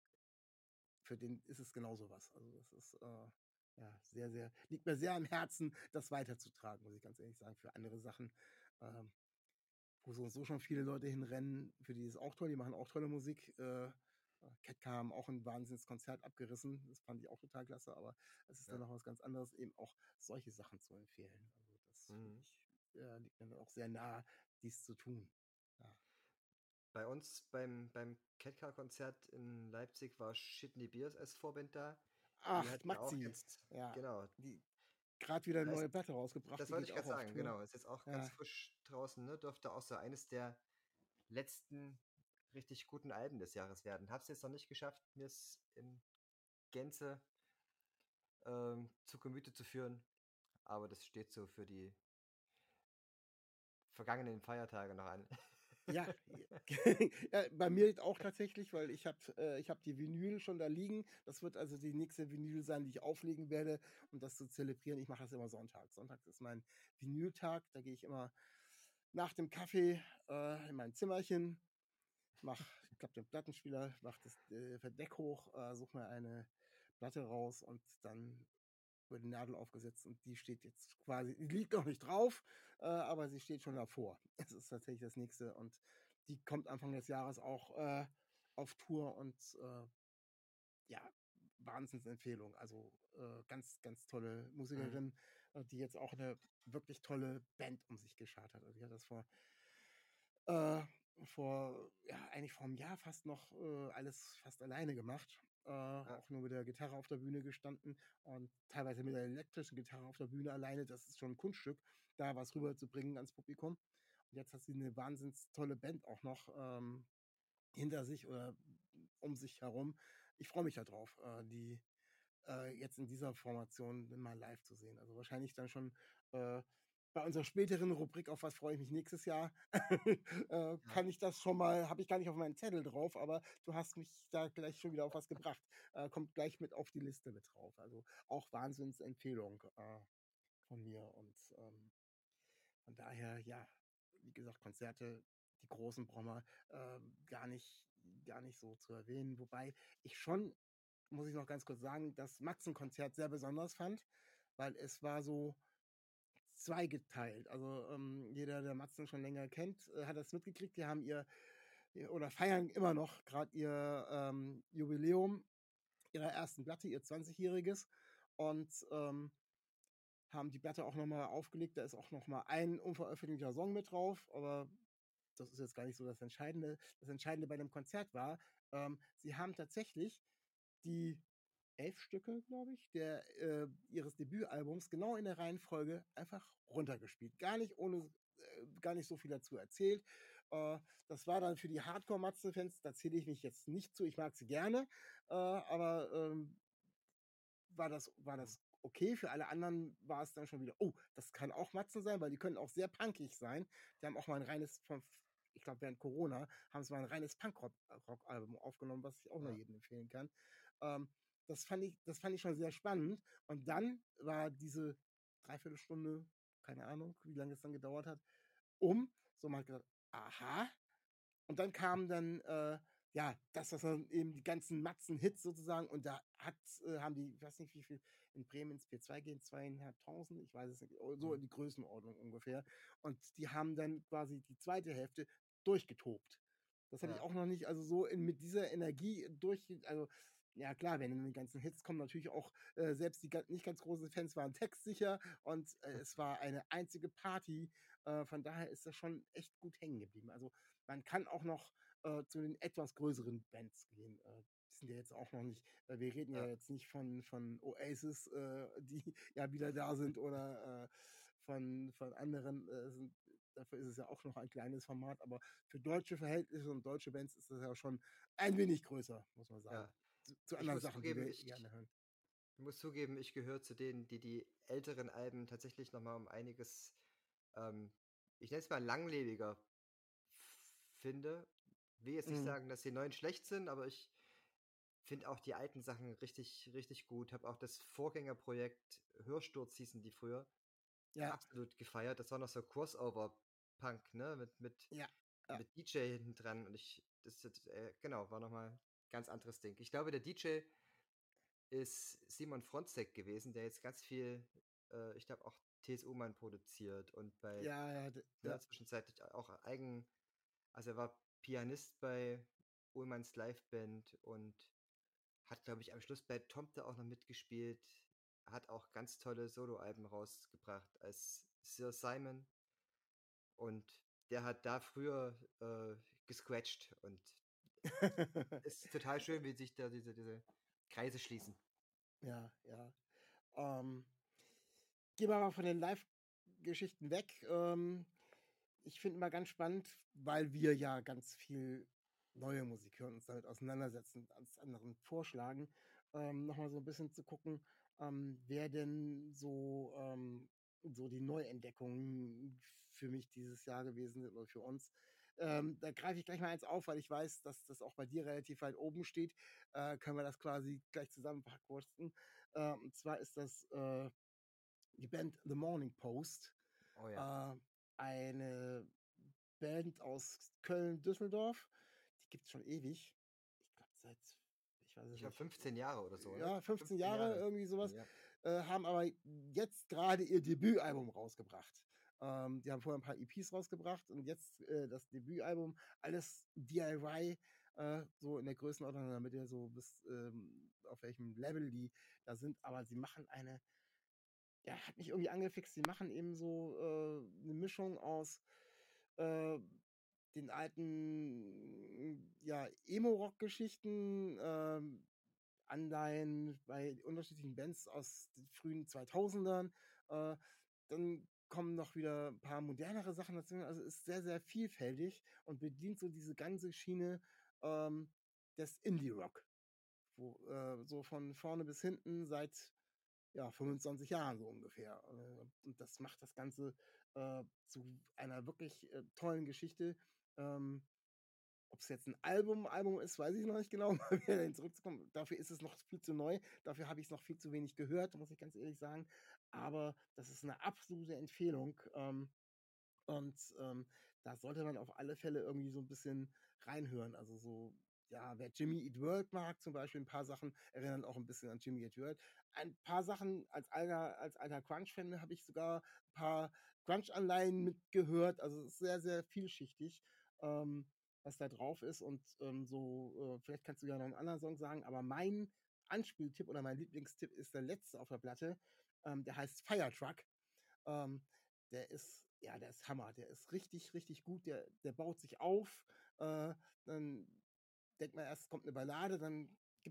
für den ist es genauso was. Also das ist ja sehr, sehr, liegt mir sehr am Herzen, das weiterzutragen, muss ich ganz ehrlich sagen, für andere Sachen. Ähm, Wo so schon viele Leute hinrennen, für die ist auch toll, die machen auch tolle Musik. Ketka haben auch ein Wahnsinnskonzert abgerissen, das fand ich auch total klasse, aber es ist dann Ja. noch was ganz anderes, eben auch solche Sachen zu empfehlen. Also das finde Mhm. ich, liegt mir dann auch sehr nah, dies zu tun. Ja. Bei uns beim Ketka-Konzert in Leipzig war Shitney Beers als Vorband da. Die Ach, hatten ja auch Maxi, jetzt, ja, genau, die gerade wieder eine da ist, neue Platte rausgebracht, das die wollte geht ich auch gerade auf sagen, Tour. genau, ist jetzt auch ganz Ja, frisch draußen, ne? Dürfte auch so eines der letzten richtig guten Alben des Jahres werden. Hab's jetzt noch nicht geschafft, mir es in Gänze zu Gemüte zu führen, aber das steht so für die vergangenen Feiertage noch an. ja, ja, bei mir auch tatsächlich, weil ich hab die Vinyl schon da liegen. Das wird also die nächste Vinyl sein, die ich auflegen werde, um das zu zelebrieren. Ich mache das immer Sonntag. Sonntags ist mein Vinyltag. Da gehe ich immer nach dem Kaffee in mein Zimmerchen, klappe den Plattenspieler, mache das Verdeck hoch, suche mir eine Platte raus und dann wird die Nadel aufgesetzt und die steht jetzt quasi, die liegt noch nicht drauf, aber sie steht schon davor. Das ist tatsächlich das nächste und die kommt Anfang des Jahres auch auf Tour und ja, Wahnsinnsempfehlung. Also ganz, ganz tolle Mhm. Musikerin, die jetzt auch eine wirklich tolle Band um sich geschart hat. Also die hat das äh, ja, eigentlich vor einem Jahr fast noch alles fast alleine gemacht. Ja, Auch nur mit der Gitarre auf der Bühne gestanden und teilweise mit der elektrischen Gitarre auf der Bühne alleine. Das ist schon ein Kunststück, da was rüberzubringen ans Publikum. Und jetzt hat sie eine wahnsinns tolle Band auch noch hinter sich oder um sich herum. Ich freue mich darauf, die jetzt in dieser Formation mal live zu sehen. Also wahrscheinlich dann schon äh, bei unserer späteren Rubrik, auf was freue ich mich nächstes Jahr, ja. kann ich das schon mal, habe ich gar nicht auf meinen Zettel drauf, aber du hast mich da gleich schon wieder auf was gebracht. Kommt gleich mit auf die Liste mit drauf. Also auch Wahnsinnsempfehlung von mir. Und von daher, ja, wie gesagt, Konzerte, die großen Brommer, gar nicht, gar nicht so zu erwähnen. Wobei ich schon, muss ich noch ganz kurz sagen, das Matzen-Konzert sehr besonders fand, weil es war so zweigeteilt. Also jeder, der Matzen schon länger kennt, hat das mitgekriegt. Die haben oder feiern immer noch gerade ihr Jubiläum ihrer ersten Platte, ihr 20-jähriges. Und haben die Platte auch nochmal aufgelegt. Da ist auch nochmal ein unveröffentlichter Song mit drauf, aber das ist jetzt gar nicht so das Entscheidende. Das Entscheidende bei dem Konzert war, sie haben tatsächlich die 11 Stücke, glaube ich, ihres Debütalbums genau in der Reihenfolge einfach runtergespielt. Gar nicht so viel dazu erzählt. Das war dann für die Hardcore-Matzen-Fans, da zähle ich mich jetzt nicht zu, ich mag sie gerne, aber war Mhm. das okay. Für alle anderen war es dann schon wieder, oh, das kann auch Matzen sein, weil die können auch sehr punkig sein. Die haben auch mal ein reines, ich glaube, während Corona haben sie mal ein reines Punk-Rock-Album aufgenommen, was ich auch nur Ja. jedem empfehlen kann. Ähm, das fand ich schon sehr spannend. Und dann war diese Dreiviertelstunde, keine Ahnung, wie lange es dann gedauert hat, so man hat gesagt, aha, Und dann kam dann, ja, das, was dann eben die ganzen Matzen-Hits sozusagen, und da haben die, ich weiß nicht, wie viel in Bremen ins P2 gehen, 2.500, ich weiß es nicht, so Mhm. in die Größenordnung ungefähr. Und die haben dann quasi die zweite Hälfte durchgetobt. Das habe ich Ja. auch noch nicht, also so mit dieser Energie also ja klar, wenn in den ganzen Hits kommen natürlich auch, selbst die nicht ganz großen Fans waren textsicher, und es war eine einzige Party. Von daher ist das schon echt gut hängen geblieben. Also man kann auch noch zu den etwas größeren Bands gehen. Die sind ja jetzt auch noch nicht, wir reden ja Ja. jetzt nicht von Oasis, die ja wieder da sind, oder von anderen, dafür ist es ja auch noch ein kleines Format, aber für deutsche Verhältnisse und deutsche Bands ist das ja schon ein wenig größer, muss man sagen. Ja. Zu Ich anderen muss Sachen, die zugeben, wir ich gerne hören. muss zugeben, ich gehöre zu denen, die die älteren Alben tatsächlich noch mal um einiges, ähm, ich nenne es mal langlebiger finde. Will jetzt nicht Mhm. sagen, dass die neuen schlecht sind, aber ich finde auch die alten Sachen richtig, richtig gut. Habe auch das Vorgängerprojekt Hörsturz hießen die früher, Ja, absolut gefeiert. Das war noch so Crossover-Punk, ne? ja, ja. Mit DJ hinten dran. Und genau, war nochmal ganz anderes Ding. Ich glaube, der DJ ist Simon Fronzek gewesen, der jetzt ganz viel, ich glaube auch TSU-Mann produziert und bei, Ja, ja, ne, ja. zwischenzeitlich auch also er war Pianist bei Ullmanns Liveband und hat, glaube ich, am Schluss bei Tomte auch noch mitgespielt, hat auch ganz tolle Soloalben rausgebracht als Sir Simon, und der hat da früher gescratcht, und ist total schön, wie sich da diese Kreise schließen. Ja, ja. Ähm, Gehen wir mal von den Live-Geschichten weg. Ich finde immer ganz spannend, weil wir ja ganz viel neue Musik hören, uns damit auseinandersetzen, als anderen vorschlagen, nochmal so ein bisschen zu gucken, wer denn so die Neuentdeckungen für mich dieses Jahr gewesen sind oder für uns. Da greife ich gleich mal eins auf, weil ich weiß, dass das auch bei dir relativ weit oben steht. Können wir das quasi gleich zusammenpacken. Und zwar ist das die Band The Morning Post. Oh ja. Äh, eine Band aus Köln-Düsseldorf. Die gibt es schon ewig. Ich glaube, ich weiß es Ich glaube nicht, 15 Jahre oder so, ne? ja, 15 15 Jahre, Jahre. irgendwie sowas. Ja. Haben aber jetzt gerade ihr Debütalbum rausgebracht. Die haben vorher ein paar EPs rausgebracht und jetzt das Debütalbum, alles DIY, so in der Größenordnung, damit ihr so bis auf welchem Level die da sind. Aber sie machen ja, hat mich irgendwie angefixt. Sie machen eben so eine Mischung aus äh, den alten, ja, Emo-Rock-Geschichten, Anleihen bei unterschiedlichen Bands aus den frühen 2000ern. Äh, Dann kommen noch wieder ein paar modernere Sachen dazu. Also ist sehr, sehr vielfältig und bedient so diese ganze Schiene ähm, des Indie-Rock, wo so von vorne bis hinten seit ja, 25 Jahren so ungefähr. Und das macht das Ganze zu einer wirklich tollen Geschichte. Ähm, Ob es jetzt ein Album ist, weiß ich noch nicht genau, mal wieder dahin zurückzukommen. Dafür ist es noch viel zu neu. Dafür habe ich es noch viel zu wenig gehört, muss ich ganz ehrlich sagen. Aber das ist eine absolute Empfehlung. Und da sollte man auf alle Fälle irgendwie so ein bisschen reinhören. Also so, ja, wer Jimmy Eat World mag, zum Beispiel, ein paar Sachen erinnern auch ein bisschen an Jimmy Eat World. Ein paar Sachen als alter Crunch-Fan habe ich sogar ein paar Crunch-Anleihen mitgehört. Also es ist sehr, sehr vielschichtig, ähm, was da drauf ist. Und vielleicht kannst du ja noch einen anderen Song sagen, aber mein Anspieltipp oder mein Lieblingstipp ist der letzte auf der Platte. Der heißt Fire Truck. Ähm, der ist Hammer. Der ist richtig, richtig gut. Der baut sich auf. Dann denkt man erst, es kommt eine Ballade, dann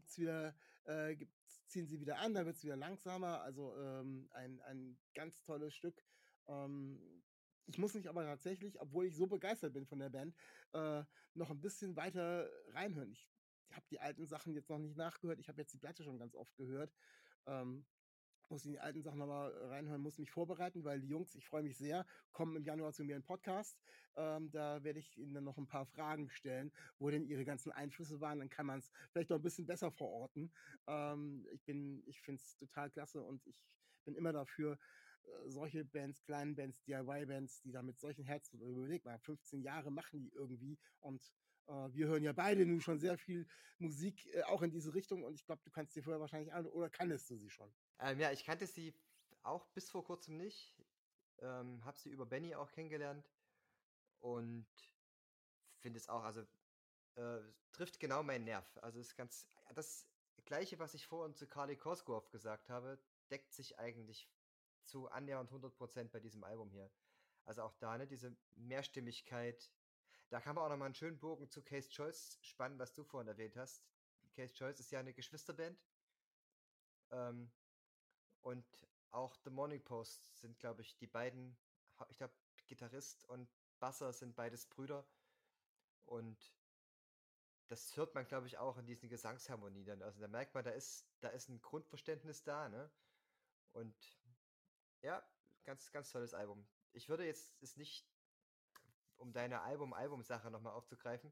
ziehen sie wieder an, dann wird es wieder langsamer. Also ein ganz tolles Stück. Ich muss mich aber tatsächlich, obwohl ich so begeistert bin von der Band, äh, noch ein bisschen weiter reinhören. Ich habe die alten Sachen jetzt noch nicht nachgehört. Ich habe jetzt die Platte schon ganz oft gehört. Ähm, Muss in die alten Sachen nochmal reinhören, muss mich vorbereiten, weil die Jungs, ich freue mich sehr, kommen im Januar zu mir in Podcast. Da werde ich ihnen dann noch ein paar Fragen stellen, wo denn ihre ganzen Einflüsse waren. Dann kann man es vielleicht noch ein bisschen besser verorten. Ich finde es total klasse und ich bin immer dafür, solche Bands, kleinen Bands, DIY-Bands, die da mit solchen Herzblut, überleg mal, 15 Jahre machen die irgendwie und wir hören ja beide nun schon sehr viel Musik, auch in diese Richtung und ich glaube, du kannst sie vorher wahrscheinlich an oder kanntest du sie schon? Ja, ich kannte sie auch bis vor kurzem nicht. Habe sie über Benny auch kennengelernt und finde es auch, also trifft genau meinen Nerv. Also ist ganz das Gleiche, was ich vorhin zu Kali Korsakow gesagt habe, deckt sich eigentlich zu annähernd 100% bei diesem Album hier. Also auch da, ne, diese Mehrstimmigkeit. Da kann man auch nochmal einen schönen Bogen zu Case Choice spannen, was du vorhin erwähnt hast. Case Choice ist ja eine Geschwisterband. Ähm, und auch The Morning Post sind, glaube ich, die beiden, ich glaube, Gitarrist und Basser sind beides Brüder. Und das hört man, glaube ich, auch in diesen Gesangsharmonien dann. Also da merkt man, da ist ein Grundverständnis da, ne? Und ja, ganz, ganz tolles Album. Ich würde jetzt es nicht, um deine Album-Sache nochmal aufzugreifen.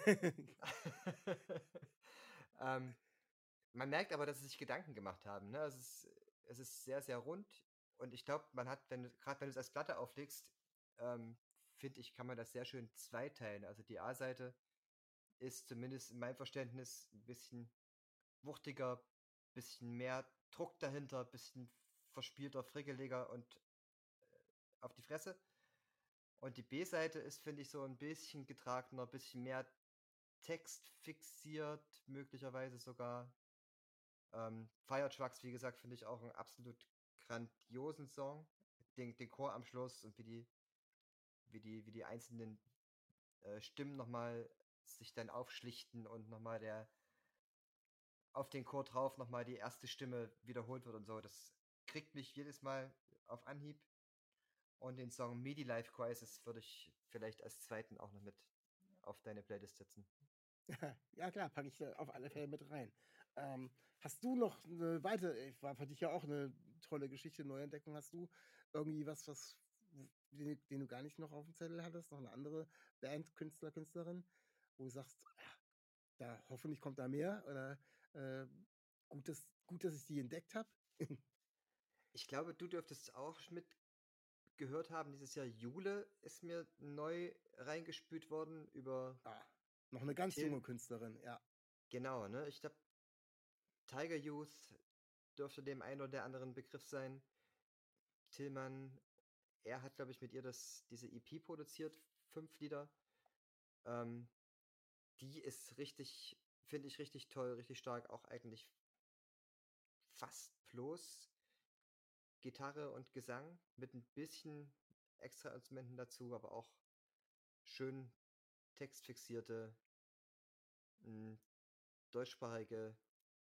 ähm, Man merkt aber, dass sie sich Gedanken gemacht haben, ne? Es ist sehr, sehr rund und ich glaube, man hat, gerade wenn du es als Platte auflegst, finde ich, kann man das sehr schön zweiteilen. Also die A-Seite ist zumindest in meinem Verständnis ein bisschen wuchtiger, bisschen mehr Druck dahinter, bisschen verspielter, frickeliger und auf die Fresse. Und die B-Seite ist, finde ich, so ein bisschen getragener, bisschen mehr Text fixiert, möglicherweise sogar. Fire Trucks, wie gesagt, finde ich auch einen absolut grandiosen Song. Den Chor am Schluss und wie die einzelnen Stimmen nochmal sich dann aufschlichten und nochmal auf den Chor drauf nochmal die erste Stimme wiederholt wird und so. Das kriegt mich jedes Mal auf Anhieb. Und den Song Midi Life Crisis würde ich vielleicht als zweiten auch noch mit auf deine Playlist setzen. Ja, klar, packe ich auf alle Fälle mit rein. Hast du noch eine weitere, war für dich ja auch eine tolle Geschichte, Neuentdeckung, hast du irgendwie den du gar nicht noch auf dem Zettel hattest, noch eine andere Band, Künstler, Künstlerin, wo du sagst, da hoffentlich kommt da mehr oder äh, gut, dass ich die entdeckt habe? Ich glaube, du dürftest auch mit gehört haben, dieses Jahr Jule ist mir neu reingespült worden über Ah, noch eine ganz Till. junge Künstlerin, ja. Genau, ne? Ich glaube, Tiger Youth dürfte dem einen oder der anderen Begriff sein. Tillmann, er hat, glaube ich, mit ihr diese EP produziert, 5 Lieder. Ähm, Die ist richtig, finde ich richtig toll, richtig stark. Auch eigentlich fast bloß Gitarre und Gesang mit ein bisschen extra Instrumenten dazu, aber auch schön textfixierte, mh, deutschsprachige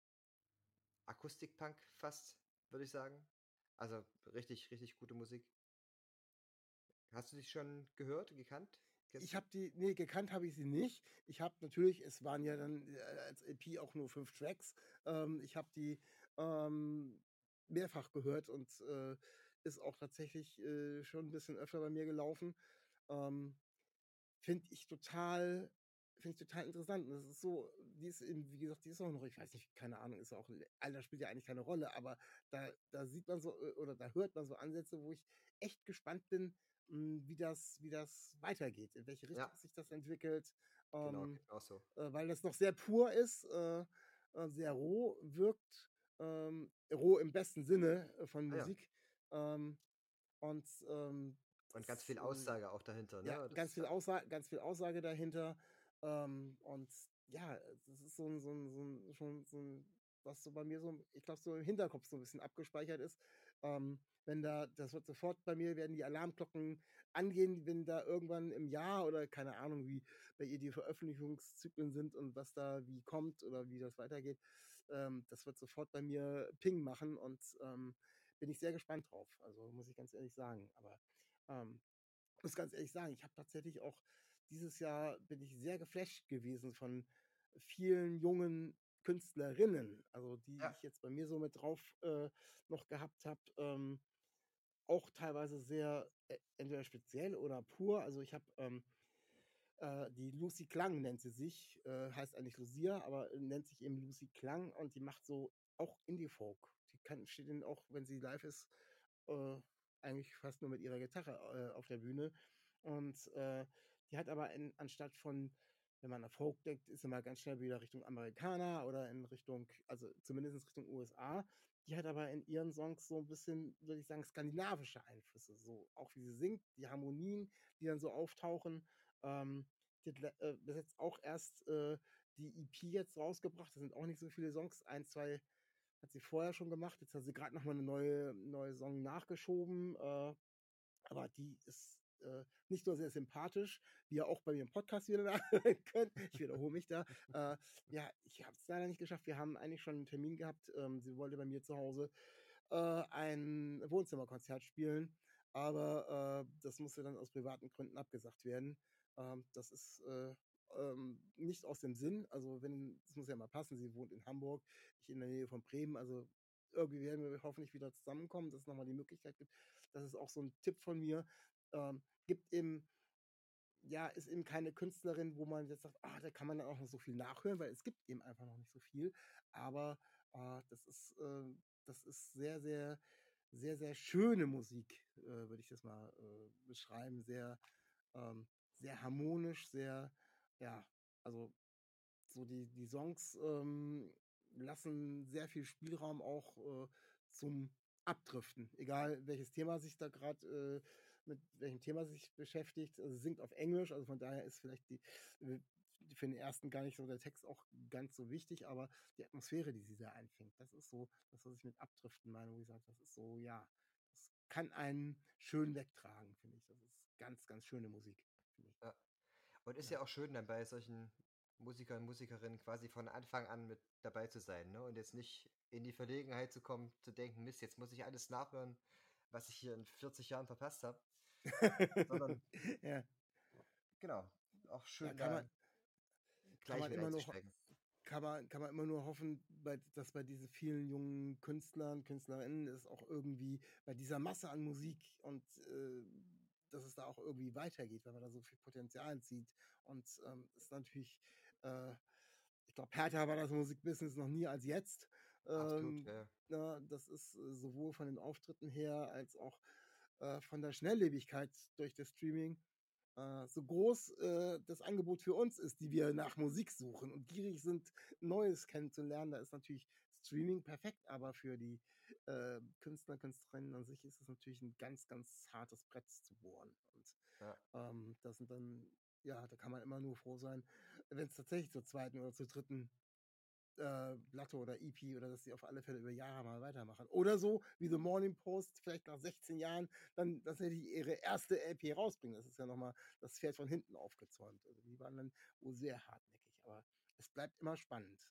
Akustikpunk fast, würde ich sagen. Also richtig, richtig gute Musik. Hast du dich schon gehört, gekannt? Kennst Ich du? habe gekannt habe ich sie nicht. Ich habe natürlich, es waren ja dann als EP auch nur 5 Tracks. Ich habe die ähm, mehrfach gehört und ist auch tatsächlich schon ein bisschen öfter bei mir gelaufen. Ähm, Finde ich total interessant. Und das ist so, die ist eben, wie gesagt, die ist auch noch, ich weiß nicht, keine Ahnung, ist auch, Alter spielt ja eigentlich keine Rolle, aber da sieht man so, oder da hört man so Ansätze, wo ich echt gespannt bin, wie das weitergeht, in welche Ja, Richtung sich das entwickelt, genau, ähm, genau so. weil das noch sehr pur ist, sehr roh wirkt, roh im besten Sinne von Ah ja. Musik. Ähm, und Und ganz das viel Aussage auch dahinter, ja, ne? Das, Ganz viel Aussage dahinter. Und ja, das ist was so bei mir so, ich glaube, so im Hinterkopf so ein bisschen abgespeichert ist. Wenn das wird sofort bei mir, werden die Alarmglocken angehen, wenn da irgendwann im Jahr oder keine Ahnung, wie bei ihr die Veröffentlichungszyklen sind und was da wie kommt oder wie das weitergeht. Das wird sofort bei mir Ping machen und bin ich sehr gespannt drauf. Also muss ich ganz ehrlich sagen. Aber ähm, muss ganz ehrlich sagen, ich habe tatsächlich auch dieses Jahr bin ich sehr geflasht gewesen von vielen jungen Künstlerinnen, also die ja, ich jetzt bei mir so mit drauf noch gehabt habe, auch teilweise sehr entweder speziell oder pur. Also ich habe die Lucy Klang nennt sie sich, heißt eigentlich Lucia, aber nennt sich eben Lucy Klang und die macht so auch Indie-Folk. Die steht dann auch, wenn sie live ist, eigentlich fast nur mit ihrer Gitarre auf der Bühne. Und die hat aber anstatt von, wenn man an Folk denkt, ist immer ganz schnell wieder Richtung Amerikaner oder in Richtung, also zumindest Richtung USA. Die hat aber in ihren Songs so ein bisschen, würde ich sagen, skandinavische Einflüsse. So auch wie sie singt, die Harmonien, die dann so auftauchen. Die hat bis jetzt auch erst die EP jetzt rausgebracht. Da sind auch nicht so viele Songs. Ein, zwei hat sie vorher schon gemacht. Jetzt hat sie gerade nochmal eine neue Song nachgeschoben. Aber die ist nicht nur sehr sympathisch, wie ihr auch bei mir im Podcast wieder nachhören könnt. Ich wiederhole mich da. Ja, ich habe es leider nicht geschafft. Wir haben eigentlich schon einen Termin gehabt. Sie wollte bei mir zu Hause ein Wohnzimmerkonzert spielen, aber das musste dann aus privaten Gründen abgesagt werden. Das ist nicht aus dem Sinn. Also wenn, es muss ja mal passen. Sie wohnt in Hamburg, ich in der Nähe von Bremen. Also irgendwie werden wir hoffentlich wieder zusammenkommen, dass es nochmal die Möglichkeit gibt. Das ist auch so ein Tipp von mir. Gibt eben, ja, ist eben keine Künstlerin, wo man jetzt sagt, da kann man dann auch noch so viel nachhören, weil es gibt eben einfach noch nicht so viel. Aber das ist sehr, sehr, sehr, sehr schöne Musik, würde ich das mal beschreiben. Sehr, sehr harmonisch, sehr, ja, also so die Songs lassen sehr viel Spielraum auch zum Abdriften. Egal welches Thema sich da gerade, mit welchem Thema sich beschäftigt. Also sie singt auf Englisch, also von daher ist vielleicht für den ersten gar nicht so der Text auch ganz so wichtig, aber die Atmosphäre, die sie da einfängt, das ist so das, was ich mit Abdriften meine, wo ich sage, das ist so, ja, das kann einen schön wegtragen, finde ich. Das ist ganz, ganz schöne Musik, finde ich. Ja. Und ist Ja. ja auch schön, dann bei solchen Musikern und Musikerinnen quasi von Anfang an mit dabei zu sein, ne? Und jetzt nicht in die Verlegenheit zu kommen, zu denken, Mist, jetzt muss ich alles nachhören, was ich hier in 40 Jahren verpasst habe, sondern Ja. genau, auch Ja, schön da kann gleich man mit immer noch einzusteigen. kann man immer nur hoffen, dass bei diesen vielen jungen Künstlern, Künstlerinnen es auch irgendwie bei dieser Masse an Musik und dass es da auch irgendwie weitergeht, weil man da so viel Potenzial sieht. Und ist natürlich, äh, ich glaube, härter war das Musikbusiness noch nie als jetzt. Absolut, ja. Das ist sowohl von den Auftritten her als auch von der Schnelllebigkeit durch das Streaming so groß das Angebot für uns ist, die wir nach Musik suchen und gierig sind, Neues kennenzulernen, da ist natürlich Streaming perfekt, aber für die Künstler, Künstlerinnen an sich ist es natürlich ein ganz, ganz hartes Brett zu bohren. Und Ja. das sind dann, ja, da kann man immer nur froh sein, wenn es tatsächlich zur zweiten oder zur dritten Platte oder EP oder dass sie auf alle Fälle über Jahre mal weitermachen. Oder so wie The Morning Post, vielleicht nach 16 Jahren, dann tatsächlich ihre erste LP rausbringen. Das ist ja nochmal das Pferd von hinten aufgezäumt. Also die waren dann wohl sehr hartnäckig. Aber es bleibt immer spannend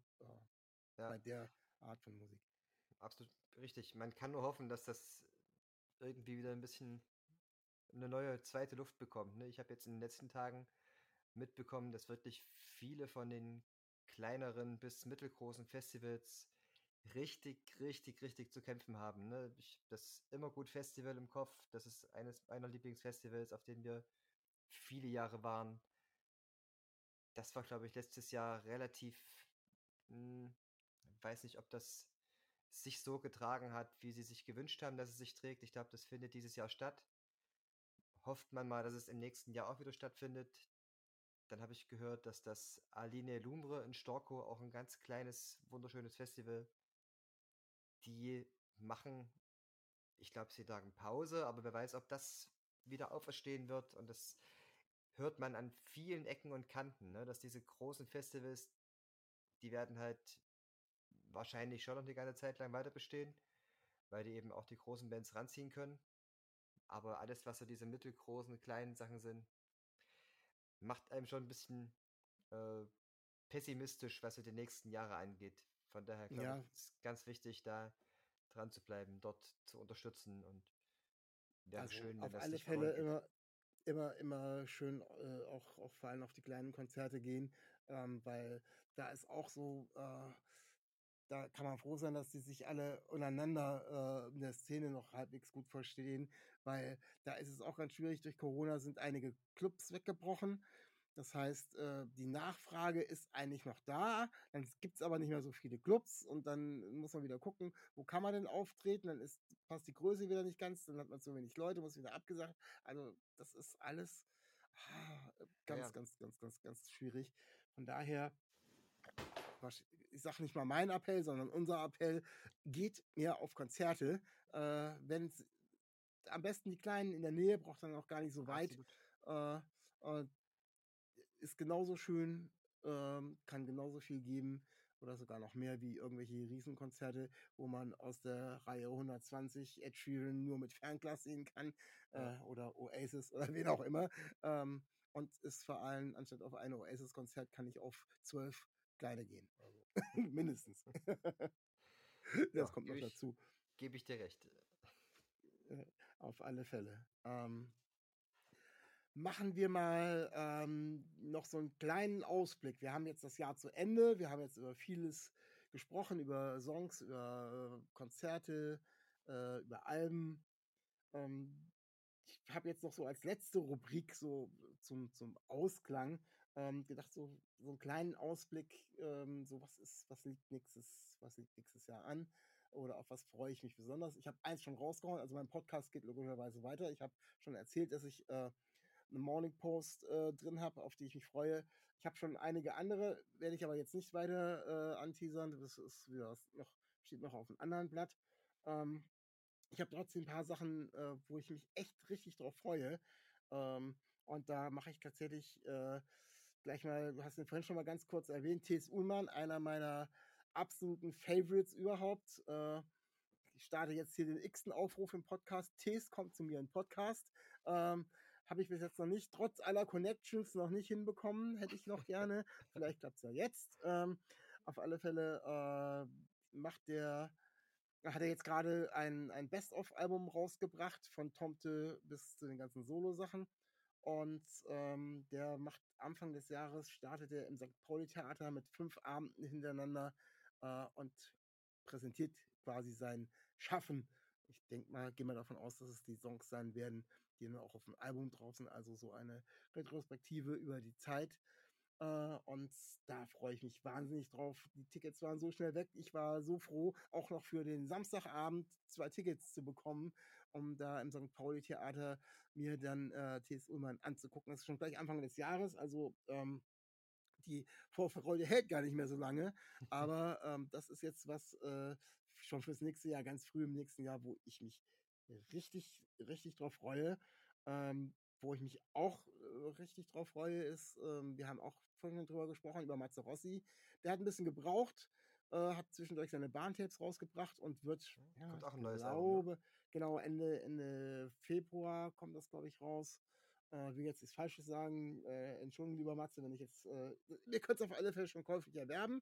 Ja, bei der Art von Musik. absolut richtig. Man kann nur hoffen, dass das irgendwie wieder ein bisschen eine neue zweite Luft bekommt, ne? Ich habe jetzt in den letzten Tagen mitbekommen, dass wirklich viele von den kleineren bis mittelgroßen Festivals richtig zu kämpfen haben, ne? Ich habe das Immergut-Festival im Kopf. Das ist eines meiner Lieblingsfestivals, auf denen wir viele Jahre waren. Das war, glaube ich, letztes Jahr relativ, hm, weiß nicht, ob das sich so getragen hat, wie sie sich gewünscht haben, dass es sich trägt. Ich glaube, das findet dieses Jahr statt. Hofft man mal, dass es im nächsten Jahr auch wieder stattfindet. Dann habe ich gehört, dass das Aline Lumbre in Storkow, auch ein ganz kleines, wunderschönes Festival, die machen, ich glaube, sie sagen Pause, aber wer weiß, ob das wieder auferstehen wird. Und das hört man an vielen Ecken und Kanten, ne? Dass diese großen Festivals, die werden halt wahrscheinlich schon noch eine ganze Zeit lang weiter bestehen, weil die eben auch die großen Bands ranziehen können. Aber alles, was so diese mittelgroßen, kleinen Sachen sind, macht einem schon ein bisschen äh, pessimistisch, was so die nächsten Jahre angeht. Von daher glaube ich, Ja, ist es ganz wichtig, da dran zu bleiben, dort zu unterstützen und wäre also schön, wenn auf das alle nicht verloren Fälle geht. immer schön auch vor allem auf die kleinen Konzerte gehen, weil da ist auch so, da kann man froh sein, dass die sich alle untereinander in der Szene noch halbwegs gut verstehen, weil da ist es auch ganz schwierig. Durch Corona sind einige Clubs weggebrochen. Das heißt, die Nachfrage ist eigentlich noch da, dann gibt es aber nicht mehr so viele Clubs und dann muss man wieder gucken, wo kann man denn auftreten, passt die Größe wieder nicht ganz, dann hat man zu wenig Leute, muss wieder abgesagt. Also das ist alles Ja, ganz, ja. ganz, ganz, ganz, ganz schwierig. Von daher, ich sage nicht mal mein Appell, sondern unser Appell, geht mehr auf Konzerte. Wenn es am besten die Kleinen in der Nähe, braucht dann auch gar nicht so weit. Absolut. Äh, ist genauso schön, kann genauso viel geben oder sogar noch mehr wie irgendwelche Riesenkonzerte, wo man aus der Reihe 120 Ed Sheeran nur mit Fernglas sehen kann Ja. oder Oasis oder wen auch immer. Und ist vor allem, anstatt auf ein Oasis-Konzert, kann ich auf 12 kleine gehen. Also, mindestens. Ja, Das kommt noch gebe ich, dazu. gebe ich dir recht. Auf alle Fälle. Machen wir mal noch so einen kleinen Ausblick. Wir haben jetzt das Jahr zu Ende. Wir haben jetzt über vieles gesprochen, über Songs, über Konzerte, über Alben. Ähm, ich habe jetzt noch so als letzte Rubrik so zum Ausklang gedacht, so einen kleinen Ausblick, so was liegt nächstes Jahr an oder auf was freue ich mich besonders. Ich habe eins schon rausgehauen, also mein Podcast geht logischerweise weiter. Ich habe schon erzählt, dass ich eine Morning Post drin habe, auf die ich mich freue. Ich habe schon einige andere, werde ich aber jetzt nicht weiter anteasern. Das ist wieder steht noch auf einem anderen Blatt. Ähm, ich habe trotzdem ein paar Sachen, wo ich mich echt richtig drauf freue. Und da mache ich tatsächlich gleich mal, du hast ihn vorhin schon mal ganz kurz erwähnt, T.S. Ullmann, einer meiner absoluten Favorites überhaupt. Ich starte jetzt hier den x-ten Aufruf im Podcast. T.S. kommt zu mir im Podcast. Habe ich bis jetzt noch nicht, trotz aller Connections, noch nicht hinbekommen. Hätte ich noch gerne. Vielleicht klappt es ja jetzt. Auf alle Fälle hat er jetzt gerade ein Best-of-Album rausgebracht, von Tomte bis zu den ganzen Solo-Sachen. Und der macht Anfang des Jahres, startet er im St. Pauli-Theater mit 5 Abenden hintereinander und präsentiert quasi sein Schaffen. Ich denke mal, gehe mal davon aus, dass es die Songs sein werden, die dann auch auf dem Album drauf sind, also so eine Retrospektive über die Zeit. Und da freue ich mich wahnsinnig drauf. Die Tickets waren so schnell weg. Ich war so froh, auch noch für den Samstagabend 2 Tickets zu bekommen, um da im St. Pauli-Theater mir dann T.S. Ullmann anzugucken. Das ist schon gleich Anfang des Jahres, also die Vorfreude hält gar nicht mehr so lange. Aber das ist jetzt was schon fürs nächste Jahr, ganz früh im nächsten Jahr, wo ich mich richtig, richtig drauf freue. Wo ich mich auch richtig drauf freue, ist, wir haben auch vorhin drüber gesprochen, über Matze Rossi. Der hat ein bisschen gebraucht, hat zwischendurch seine Bahntapes rausgebracht und wird, ja, Kommt ich auch ein neues Album, ne? glaube, genau, Ende Februar kommt das, glaube ich, raus. Will jetzt nichts Falsches sagen. Entschuldigung, lieber Matze, wenn ich jetzt. Ihr könnt es auf alle Fälle schon käuflich erwerben.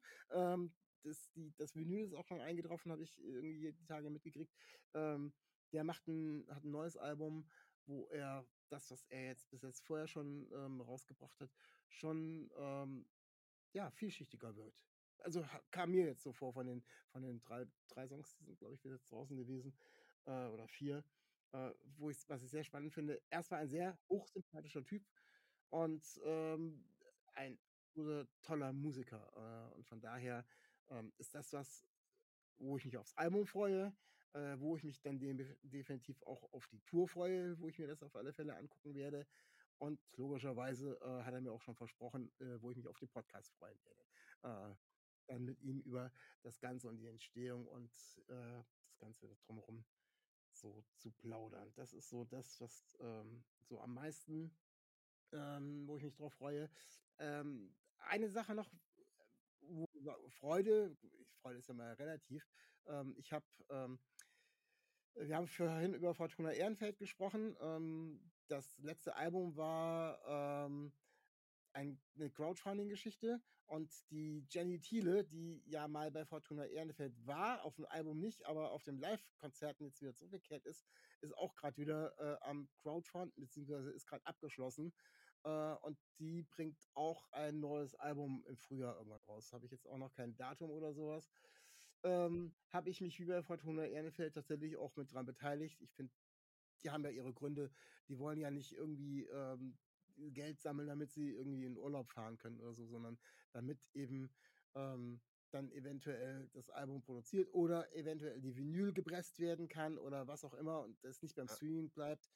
Das Vinyl ist auch schon eingetroffen, habe ich irgendwie die Tage mitgekriegt. Der hat ein neues Album, wo er das, was er jetzt bis jetzt vorher schon rausgebracht hat, schon ja, vielschichtiger wird. Also kam mir jetzt so vor von den drei Songs, die sind, glaube ich, bis jetzt draußen gewesen, oder 4, was ich sehr spannend finde. Erst war ein sehr hochsympathischer Typ und ein toller Musiker. Und von daher ist das was, wo ich mich aufs Album freue, wo ich mich dann definitiv auch auf die Tour freue, wo ich mir das auf alle Fälle angucken werde. Und logischerweise hat er mir auch schon versprochen, wo ich mich auf den Podcast freuen werde. Dann mit ihm über das Ganze und die Entstehung und das Ganze drumherum so zu plaudern. Das ist so das, was so am meisten, wo ich mich drauf freue. Eine Sache noch, Freude ist ja mal relativ. Ich habe wir haben vorhin über Fortuna Ehrenfeld gesprochen. Das letzte Album war eine Crowdfunding-Geschichte und die Jenny Thiele, die ja mal bei Fortuna Ehrenfeld war, auf dem Album nicht, aber auf dem Live-Konzerten jetzt wieder zurückgekehrt ist auch gerade wieder am Crowdfunding, beziehungsweise ist gerade abgeschlossen. Und die bringt auch ein neues Album im Frühjahr irgendwann raus. Habe ich jetzt auch noch kein Datum oder sowas. Habe ich mich wie bei Fortuna Ehrenfeld tatsächlich auch mit dran beteiligt. Ich finde, die haben ja ihre Gründe. Die wollen ja nicht irgendwie Geld sammeln, damit sie irgendwie in Urlaub fahren können oder so, sondern damit eben dann eventuell das Album produziert oder eventuell die Vinyl gepresst werden kann oder was auch immer und das nicht beim Ja. Streaming bleibt.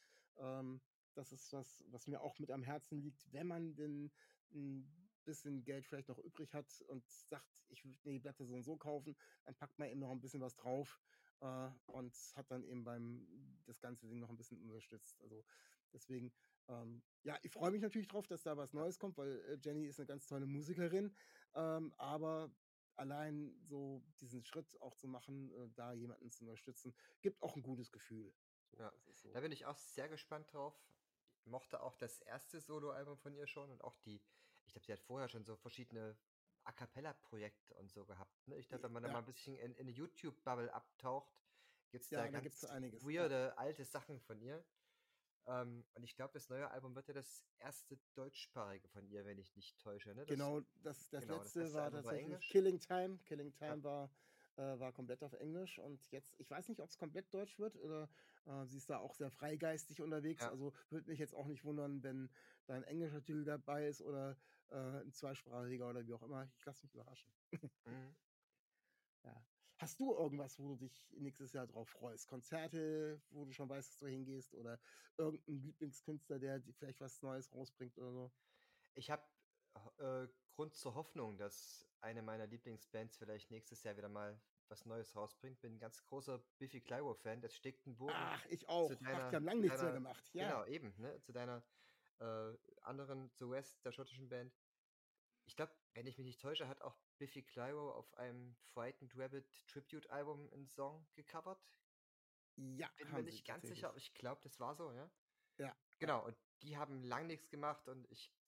Das ist was mir auch mit am Herzen liegt, wenn man denn ein bisschen Geld vielleicht noch übrig hat und sagt, ich würde mir die Platte so und so kaufen, dann packt man eben noch ein bisschen was drauf und hat dann eben das ganze Ding noch ein bisschen unterstützt. Also deswegen, ja, ich freue mich natürlich drauf, dass da was Neues kommt, weil Jenny ist eine ganz tolle Musikerin, aber allein so diesen Schritt auch zu machen, da jemanden zu unterstützen, gibt auch ein gutes Gefühl. So, Ja, das ist da so. bin ich auch sehr gespannt drauf. Ich mochte auch das erste Soloalbum von ihr schon und auch ich glaube, sie hat vorher schon so verschiedene A cappella-Projekte und so gehabt. Ne? Ich glaube, wenn man da mal Ja, ein bisschen in eine YouTube-Bubble abtaucht, gibt es da ja, da gibt es ganz einiges. Ja. weirde alte Sachen von ihr. Und ich glaube, das neue Album wird ja das erste deutschsprachige von ihr, wenn ich nicht täusche. Ne? Genau, das Genau, das letzte letzte war Album war tatsächlich Englisch. Killing Time. Killing Ja. Time war komplett auf Englisch und jetzt, ich weiß nicht, ob es komplett deutsch wird oder sie ist da auch sehr freigeistig unterwegs. Ja. Also würde mich jetzt auch nicht wundern, wenn da ein englischer Titel dabei ist oder ein zweisprachiger oder wie auch immer. Ich lasse mich überraschen. Mhm. Ja. Hast du irgendwas, wo du dich nächstes Jahr drauf freust? Konzerte, wo du schon weißt, dass du hingehst oder irgendein Lieblingskünstler, der vielleicht was Neues rausbringt oder so? Ich habe Grund zur Hoffnung, dass eine meiner Lieblingsbands vielleicht nächstes Jahr wieder mal was Neues rausbringt. Bin ein ganz großer Biffy Clyro-Fan. Das schlägt einen Bogen Ach, ich zu auch. Ach, die haben lange nichts mehr gemacht. Ja. genau, eben, ne, zu deiner anderen, The West, der schottischen Band. Ich glaube, wenn ich mich nicht täusche, hat auch Biffy Clyro auf einem Frightened Rabbit Tribute-Album einen Song gecovert. Ja, Bin mir haben sie nicht ganz sicher, tatsächlich. aber ich glaube, das war so, ja. Ja, ja. Genau, und die haben lang nichts gemacht und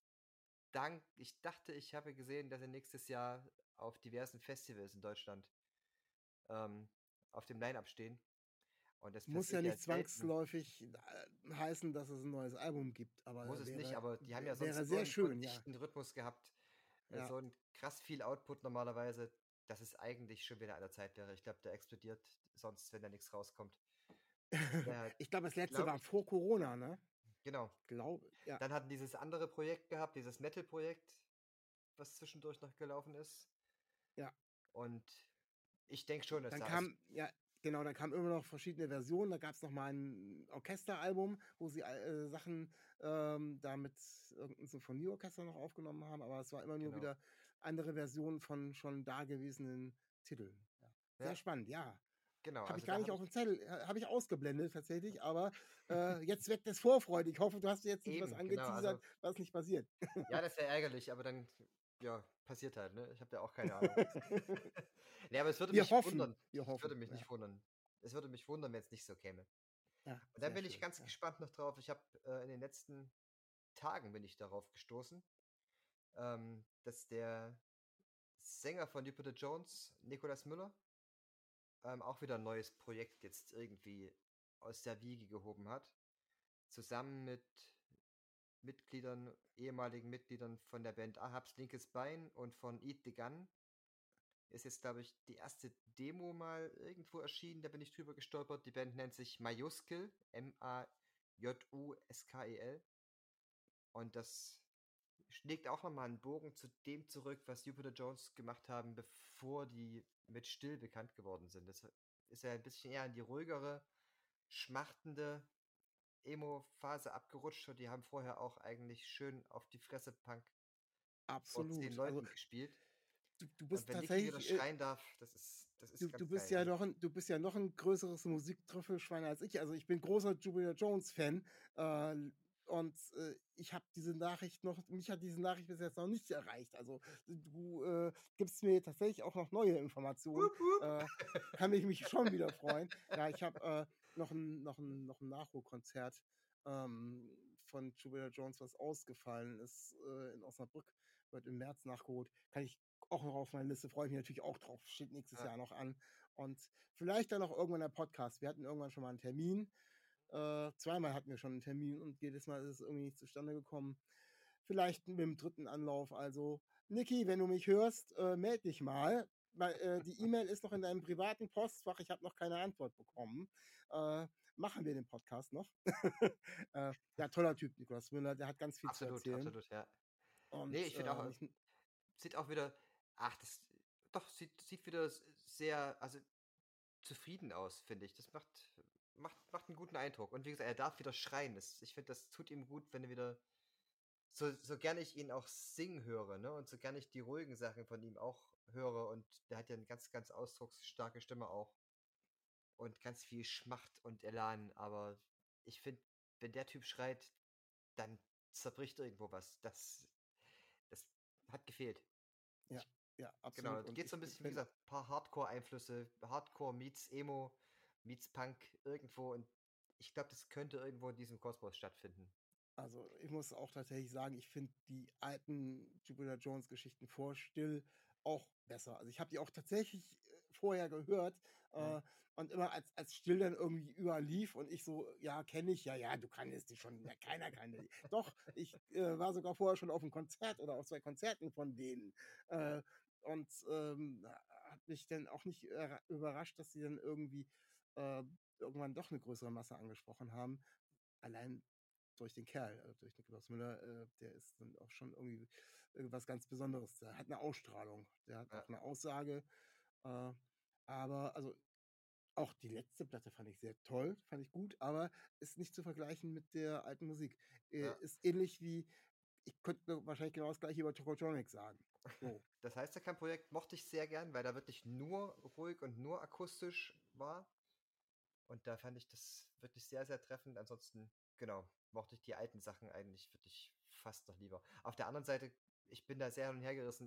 ich dachte, ich habe gesehen, dass sie nächstes Jahr auf diversen Festivals in Deutschland ähm, auf dem Line-Up stehen. Und das Muss ja passiert ja nicht selten. zwangsläufig heißen, dass es ein neues Album gibt, Muss aber es nicht, aber die haben ja wäre sonst so sehr einen schön, ja. dichten Rhythmus gehabt, Ja. so ein krass viel Output normalerweise, dass es eigentlich schon wieder an der Zeit wäre. Ich glaube, der explodiert sonst, wenn da nichts rauskommt. Von daher Ich glaube, das letzte glaube war ich, vor Corona, ne? genau. Glaube, ja. Dann hatten dieses andere Projekt gehabt, dieses Metal-Projekt, was zwischendurch noch gelaufen ist. Ja. Und ich denke schon, dass Dann da, also kam, ja, genau, dann kamen immer noch verschiedene Versionen. Da gab es noch mal ein Orchesteralbum, wo sie Sachen da mit irgendeinem Symphonieorchester noch aufgenommen haben, aber es war immer nur genau. wieder andere Versionen von schon dagewesenen Titeln. Ja. Sehr Ja, spannend, ja. genau. Habe ich Also gar da nicht habe auf ich dem Zettel, habe ich ausgeblendet tatsächlich, aber jetzt weckt es Vorfreude. Ich hoffe, du hast jetzt nicht was eben, genau. Also angeteasert, was nicht passiert. ja, das wäre ärgerlich, aber dann, ja, passiert halt, ne? Ich habe ja auch keine Ahnung. Ne, aber es würde Wir mich hoffen, wundern. wir Es würde hoffen, mich ja. nicht wundern. Es würde mich wundern, wenn es nicht so käme. Ja, Und dann sehr bin ich schön. ganz Ja. gespannt noch drauf. Ich habe in den letzten Tagen bin ich darauf gestoßen, dass der Sänger von Jupiter Jones, Nicolas Müller, auch wieder ein neues Projekt jetzt irgendwie aus der Wiege gehoben hat. Zusammen mit ehemaligen Mitgliedern von der Band Ahab's Linkes Bein und von Eat the Gun. Ist jetzt, glaube ich, die erste Demo mal irgendwo erschienen, da bin ich drüber gestolpert. Die Band nennt sich Majuskel, Majuskel. Und das schlägt auch nochmal einen Bogen zu dem zurück, was Jupiter Jones gemacht haben, bevor die mit Still bekannt geworden sind. Das ist ja ein bisschen eher in die ruhigere, schmachtende Emo-Phase abgerutscht und die haben vorher auch eigentlich schön auf die Fresse Punk vor 10 Absolut. Also Leuten gespielt. du Und bist wenn Niki wieder tatsächlich, schreien darf, das ist du ganz bist geil. ja Also, noch du bist ja noch ein größeres Musiktrüffelschwein als ich. Also ich bin großer Jupiter Jones Fan äh, und ich habe mich hat diese Nachricht bis jetzt noch nicht erreicht. Also du gibst mir tatsächlich auch noch neue Informationen. wup, wup. Äh, kann ich mich schon wieder freuen. Ja, ich habe noch ein Nachholkonzert von Jupiter Jones, was ausgefallen ist in Osnabrück, wird im März nachgeholt. Kann ich auch noch auf meiner Liste, freue ich mich natürlich auch drauf. Steht nächstes Ja, Jahr noch an. Und vielleicht dann auch irgendwann der Podcast. Wir hatten irgendwann schon mal einen Termin. Zweimal hatten wir schon einen Termin und jedes Mal ist es irgendwie nicht zustande gekommen. Vielleicht mit dem dritten Anlauf. Also, Niki, wenn du mich hörst, meld dich mal. die E-Mail ist noch in deinem privaten Postfach. Ich habe noch keine Antwort bekommen. Machen wir den Podcast noch? Ja, toller Typ, Nikolaus Müller. Der hat ganz viel zu Absolut, erzählen. absolut, ja. Und Nee, ich finde auch, nicht, sieht auch wieder, doch, sieht wieder sehr, also zufrieden aus, finde ich. Das macht einen guten Eindruck. Und wie gesagt, er darf wieder schreien. Ich finde, das tut ihm gut, wenn er wieder, so gerne ich ihn auch singen höre, ne? Und so gerne ich die ruhigen Sachen von ihm auch höre. Und der hat ja eine ganz, ganz ausdrucksstarke Stimme auch. Und ganz viel Schmacht und Elan. Aber ich finde, wenn der Typ schreit, dann zerbricht irgendwo was. Das hat gefehlt. ja, ja, Genau, absolut. da Und geht so ein ich bisschen, wie bin, gesagt, ein paar Hardcore-Einflüsse. Hardcore meets Emo, meets Punk irgendwo. Und ich glaube, das könnte irgendwo in diesem Kosmos stattfinden. also ich muss auch tatsächlich sagen, ich finde die alten Jupiter Jones Geschichten vor Still auch besser. Also ich habe die auch tatsächlich vorher gehört Hm. und immer als Still dann irgendwie überlief und ich so, ja, kenne ich, ja, du kannst die schon, ja, keiner kann die. Doch, ich war sogar vorher schon auf einem Konzert oder auf 2 Konzerten von denen und hat mich dann auch nicht überrascht, dass sie dann irgendwie äh, irgendwann doch eine größere Masse angesprochen haben. Allein durch den Kerl, durch Nikolaus Müller, der ist dann auch schon irgendwie was ganz Besonderes. Der hat eine Ausstrahlung, der hat Ja, auch eine Aussage. Äh, aber also auch die letzte Platte fand ich sehr toll, fand ich gut, aber ist nicht zu vergleichen mit der alten Musik. ja. Ist ähnlich wie, ich könnte wahrscheinlich genau das gleiche über Tokotronic sagen. So. Das heißt, der Projekt mochte ich sehr gern, weil da wirklich nur ruhig und nur akustisch war. Und da fand ich das wirklich sehr, sehr treffend. Ansonsten, genau, mochte ich die alten Sachen eigentlich wirklich fast noch lieber. Auf der anderen Seite, ich bin da sehr hin und her gerissen.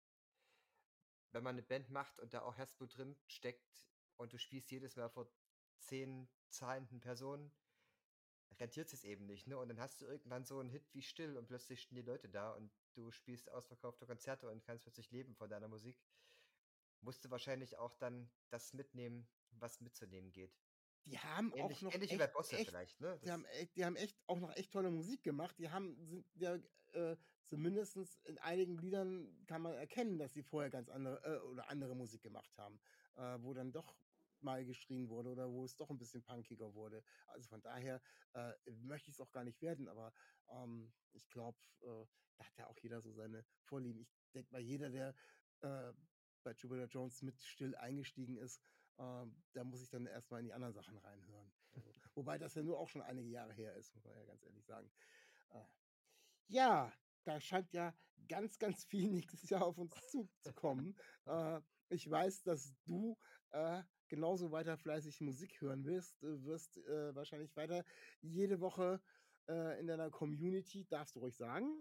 Wenn man eine Band macht und da auch Herzblut drin steckt und du spielst jedes Mal vor 10 zahlenden Personen, rentiert es eben nicht, ne? Und dann hast du irgendwann so einen Hit wie Still und plötzlich stehen die Leute da und du spielst ausverkaufte Konzerte und kannst plötzlich leben von deiner Musik. Musst du wahrscheinlich auch dann das mitnehmen, was mitzunehmen geht. Die haben auch noch Ähnlich wie bei Bosse vielleicht, ne? die haben echt auch noch echt tolle Musik gemacht. Sind ja zumindest in einigen Liedern kann man erkennen, dass sie vorher ganz andere oder andere Musik gemacht haben, wo dann doch mal geschrien wurde oder wo es doch ein bisschen punkiger wurde. Also von daher möchte ich es auch gar nicht werden, aber ich glaube, da hat ja auch jeder so seine Vorlieben. Ich denke mal, jeder, der äh, bei Jupiter Jones mit still eingestiegen ist, da muss ich dann erstmal in die anderen Sachen reinhören. Also, wobei das ja nur auch schon einige Jahre her ist, muss man ja ganz ehrlich sagen. Äh, ja, da scheint ja ganz viel nächstes Jahr auf uns zuzukommen. Ich weiß, dass du genauso weiter fleißig Musik hören wirst. Du wirst wahrscheinlich weiter jede Woche in deiner Community, darfst du ruhig sagen,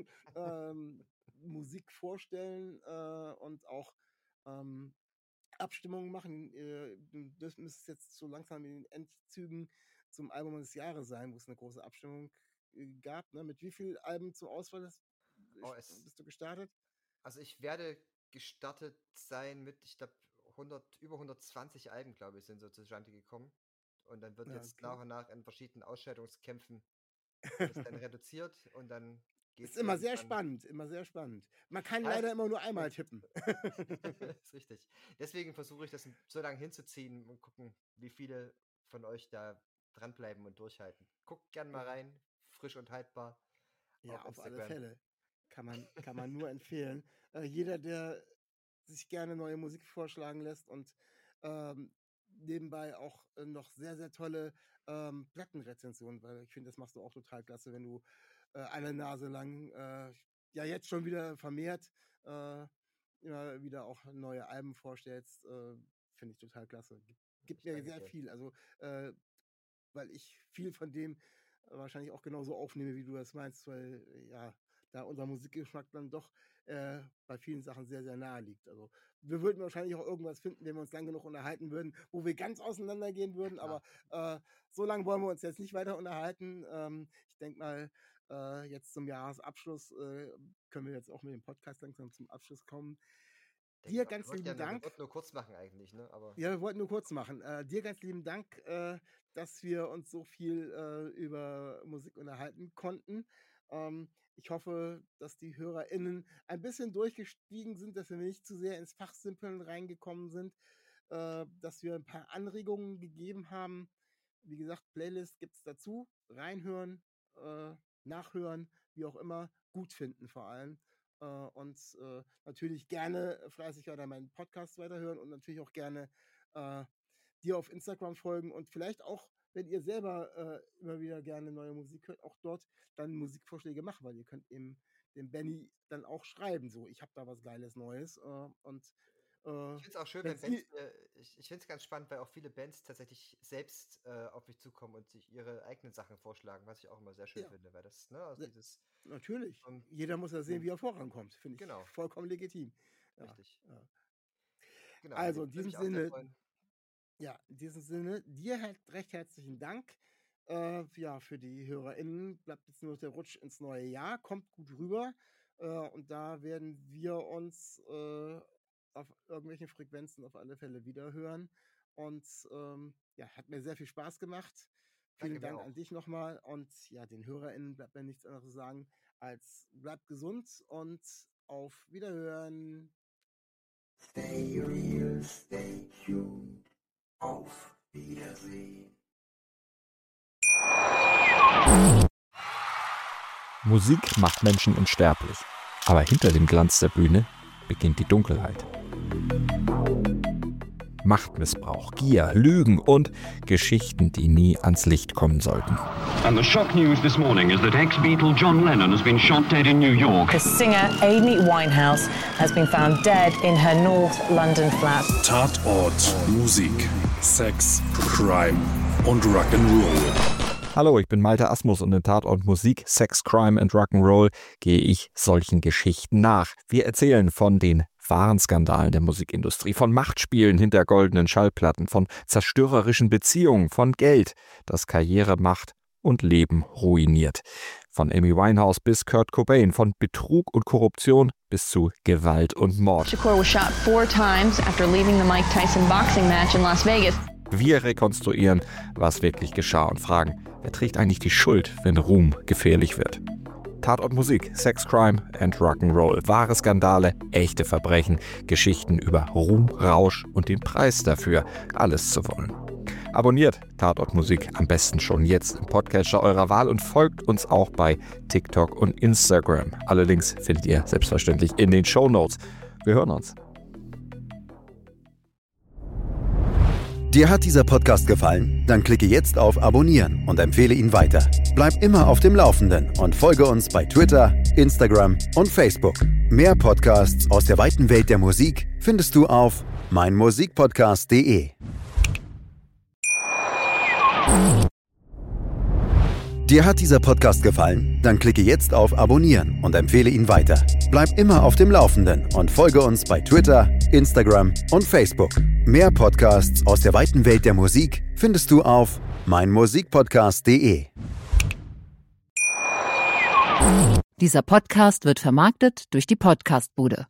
Musik vorstellen und auch ähm, Abstimmungen machen. Das müsste jetzt so langsam in den Endzügen zum Album des Jahres sein, wo es eine große Abstimmung gab. Ne? Mit wie vielen Alben zur Auswahl Oh, bist du gestartet? also ich werde gestartet sein mit, ich glaube, über 120 Alben, glaube ich, sind so zustande gekommen. Und dann wird Ja, jetzt okay. nach und nach in verschiedenen Ausscheidungskämpfen das dann reduziert und dann Ist geht's immer sehr irgendwann. spannend, immer sehr spannend. Man kann Ja, leider immer nur ja, einmal tippen. ist richtig. Deswegen versuche ich das so lange hinzuziehen und gucken, wie viele von euch da dranbleiben und durchhalten. Guckt gern mal Ja. rein, frisch und haltbar Ja, auf auf alle Instagram. Fälle. Kann man nur empfehlen. Jeder, der sich gerne neue Musik vorschlagen lässt und nebenbei auch noch sehr tolle Plattenrezensionen, weil ich finde, das machst du auch total klasse, wenn du eine Nase lang, ja jetzt schon wieder vermehrt, immer wieder auch neue Alben vorstellst, finde ich total klasse. Gibt Ich mir danke sehr dir. viel. Also weil ich viel von dem wahrscheinlich auch genauso aufnehme, wie du das meinst, weil ja, da unser Musikgeschmack dann doch bei vielen Sachen sehr nahe liegt. Also wir würden wahrscheinlich auch irgendwas finden, wenn wir uns lang genug unterhalten würden, wo wir ganz auseinandergehen Ja, würden, klar. aber so lange wollen wir uns jetzt nicht weiter unterhalten. Ich denke mal, jetzt zum Jahresabschluss können wir jetzt auch mit dem Podcast langsam zum Abschluss kommen. Denke Dir ich auch. ganz lieben Wir Dank. wollten nur kurz machen eigentlich, ne? Aber Ja, wir wollten nur kurz machen. Dir ganz lieben Dank, dass wir uns so viel über Musik unterhalten konnten. Ich hoffe, dass die HörerInnen ein bisschen durchgestiegen sind, dass wir nicht zu sehr ins Fachsimpeln reingekommen sind, dass wir ein paar Anregungen gegeben haben. Wie gesagt, Playlist gibt es dazu. Reinhören, nachhören, wie auch immer, gut finden vor allem. Und natürlich gerne fleißig weiter meinen Podcast weiterhören und natürlich auch gerne dir auf Instagram folgen und vielleicht auch, wenn ihr selber immer wieder gerne neue Musik hört, auch dort dann Musikvorschläge machen, weil ihr könnt eben dem Benny dann auch schreiben, so, ich habe da was Geiles Neues und Ich finde es auch schön, wenn Bands, ich finde es ganz spannend, weil auch viele Bands tatsächlich selbst auf mich zukommen und sich ihre eigenen Sachen vorschlagen, was ich auch immer sehr schön finde, weil das, ne, also dieses... Natürlich. Jeder muss ja sehen, wie er vorankommt, finde ich Genau. vollkommen legitim. Richtig. Ja. Genau. Also in diesem Sinne, dir recht herzlichen Dank. Für die HörerInnen bleibt jetzt nur der Rutsch ins neue Jahr, kommt gut rüber und da werden wir uns auf irgendwelchen Frequenzen auf alle Fälle wieder hören und hat mir sehr viel Spaß gemacht. Vielen Dank an dich nochmal und ja, den HörerInnen bleibt mir nichts anderes zu sagen als bleibt gesund und auf Wiederhören. Stay real, stay tuned. Auf Wiedersehen. Musik macht Menschen unsterblich, aber hinter dem Glanz der Bühne beginnt die Dunkelheit. Machtmissbrauch, Gier, Lügen und Geschichten, die nie ans Licht kommen sollten. And the shock news this morning is that ex-Beatle John Lennon has been shot dead in New York. The singer Amy Winehouse has been found dead in her North London flat. Tatort Musik, Sex, Crime und Rock'n'Roll. Hallo, ich bin Malte Asmus und in Tatort Musik, Sex, Crime and Rock'n'Roll gehe ich solchen Geschichten nach. Wir erzählen von den wahren Skandalen der Musikindustrie, von Machtspielen hinter goldenen Schallplatten, von zerstörerischen Beziehungen, von Geld, das Karriere macht und Leben ruiniert. Von Amy Winehouse bis Kurt Cobain, von Betrug und Korruption bis zu Gewalt und Mord. Shakur was shot 4 times after leaving the Mike Tyson boxing match in Las Vegas. Wir rekonstruieren, was wirklich geschah und fragen, wer trägt eigentlich die Schuld, wenn Ruhm gefährlich wird? Tatort Musik, Sex, Crime and Rock'n'Roll. Wahre Skandale, echte Verbrechen, Geschichten über Ruhm, Rausch und den Preis dafür, alles zu wollen. Abonniert Tatort Musik am besten schon jetzt im Podcatcher eurer Wahl und folgt uns auch bei TikTok und Instagram. Alle Links findet ihr selbstverständlich in den Shownotes. Wir hören uns. Dir hat dieser Podcast gefallen? Dann klicke jetzt auf Abonnieren und empfehle ihn weiter. Bleib immer auf dem Laufenden und folge uns bei Twitter, Instagram und Facebook. Mehr Podcasts aus der weiten Welt der Musik findest du auf meinmusikpodcast.de. Dir hat dieser Podcast gefallen? Dann klicke jetzt auf Abonnieren und empfehle ihn weiter. Bleib immer auf dem Laufenden und folge uns bei Twitter, Instagram und Facebook. Mehr Podcasts aus der weiten Welt der Musik findest du auf meinmusikpodcast.de. Dieser Podcast wird vermarktet durch die Podcast-Bude.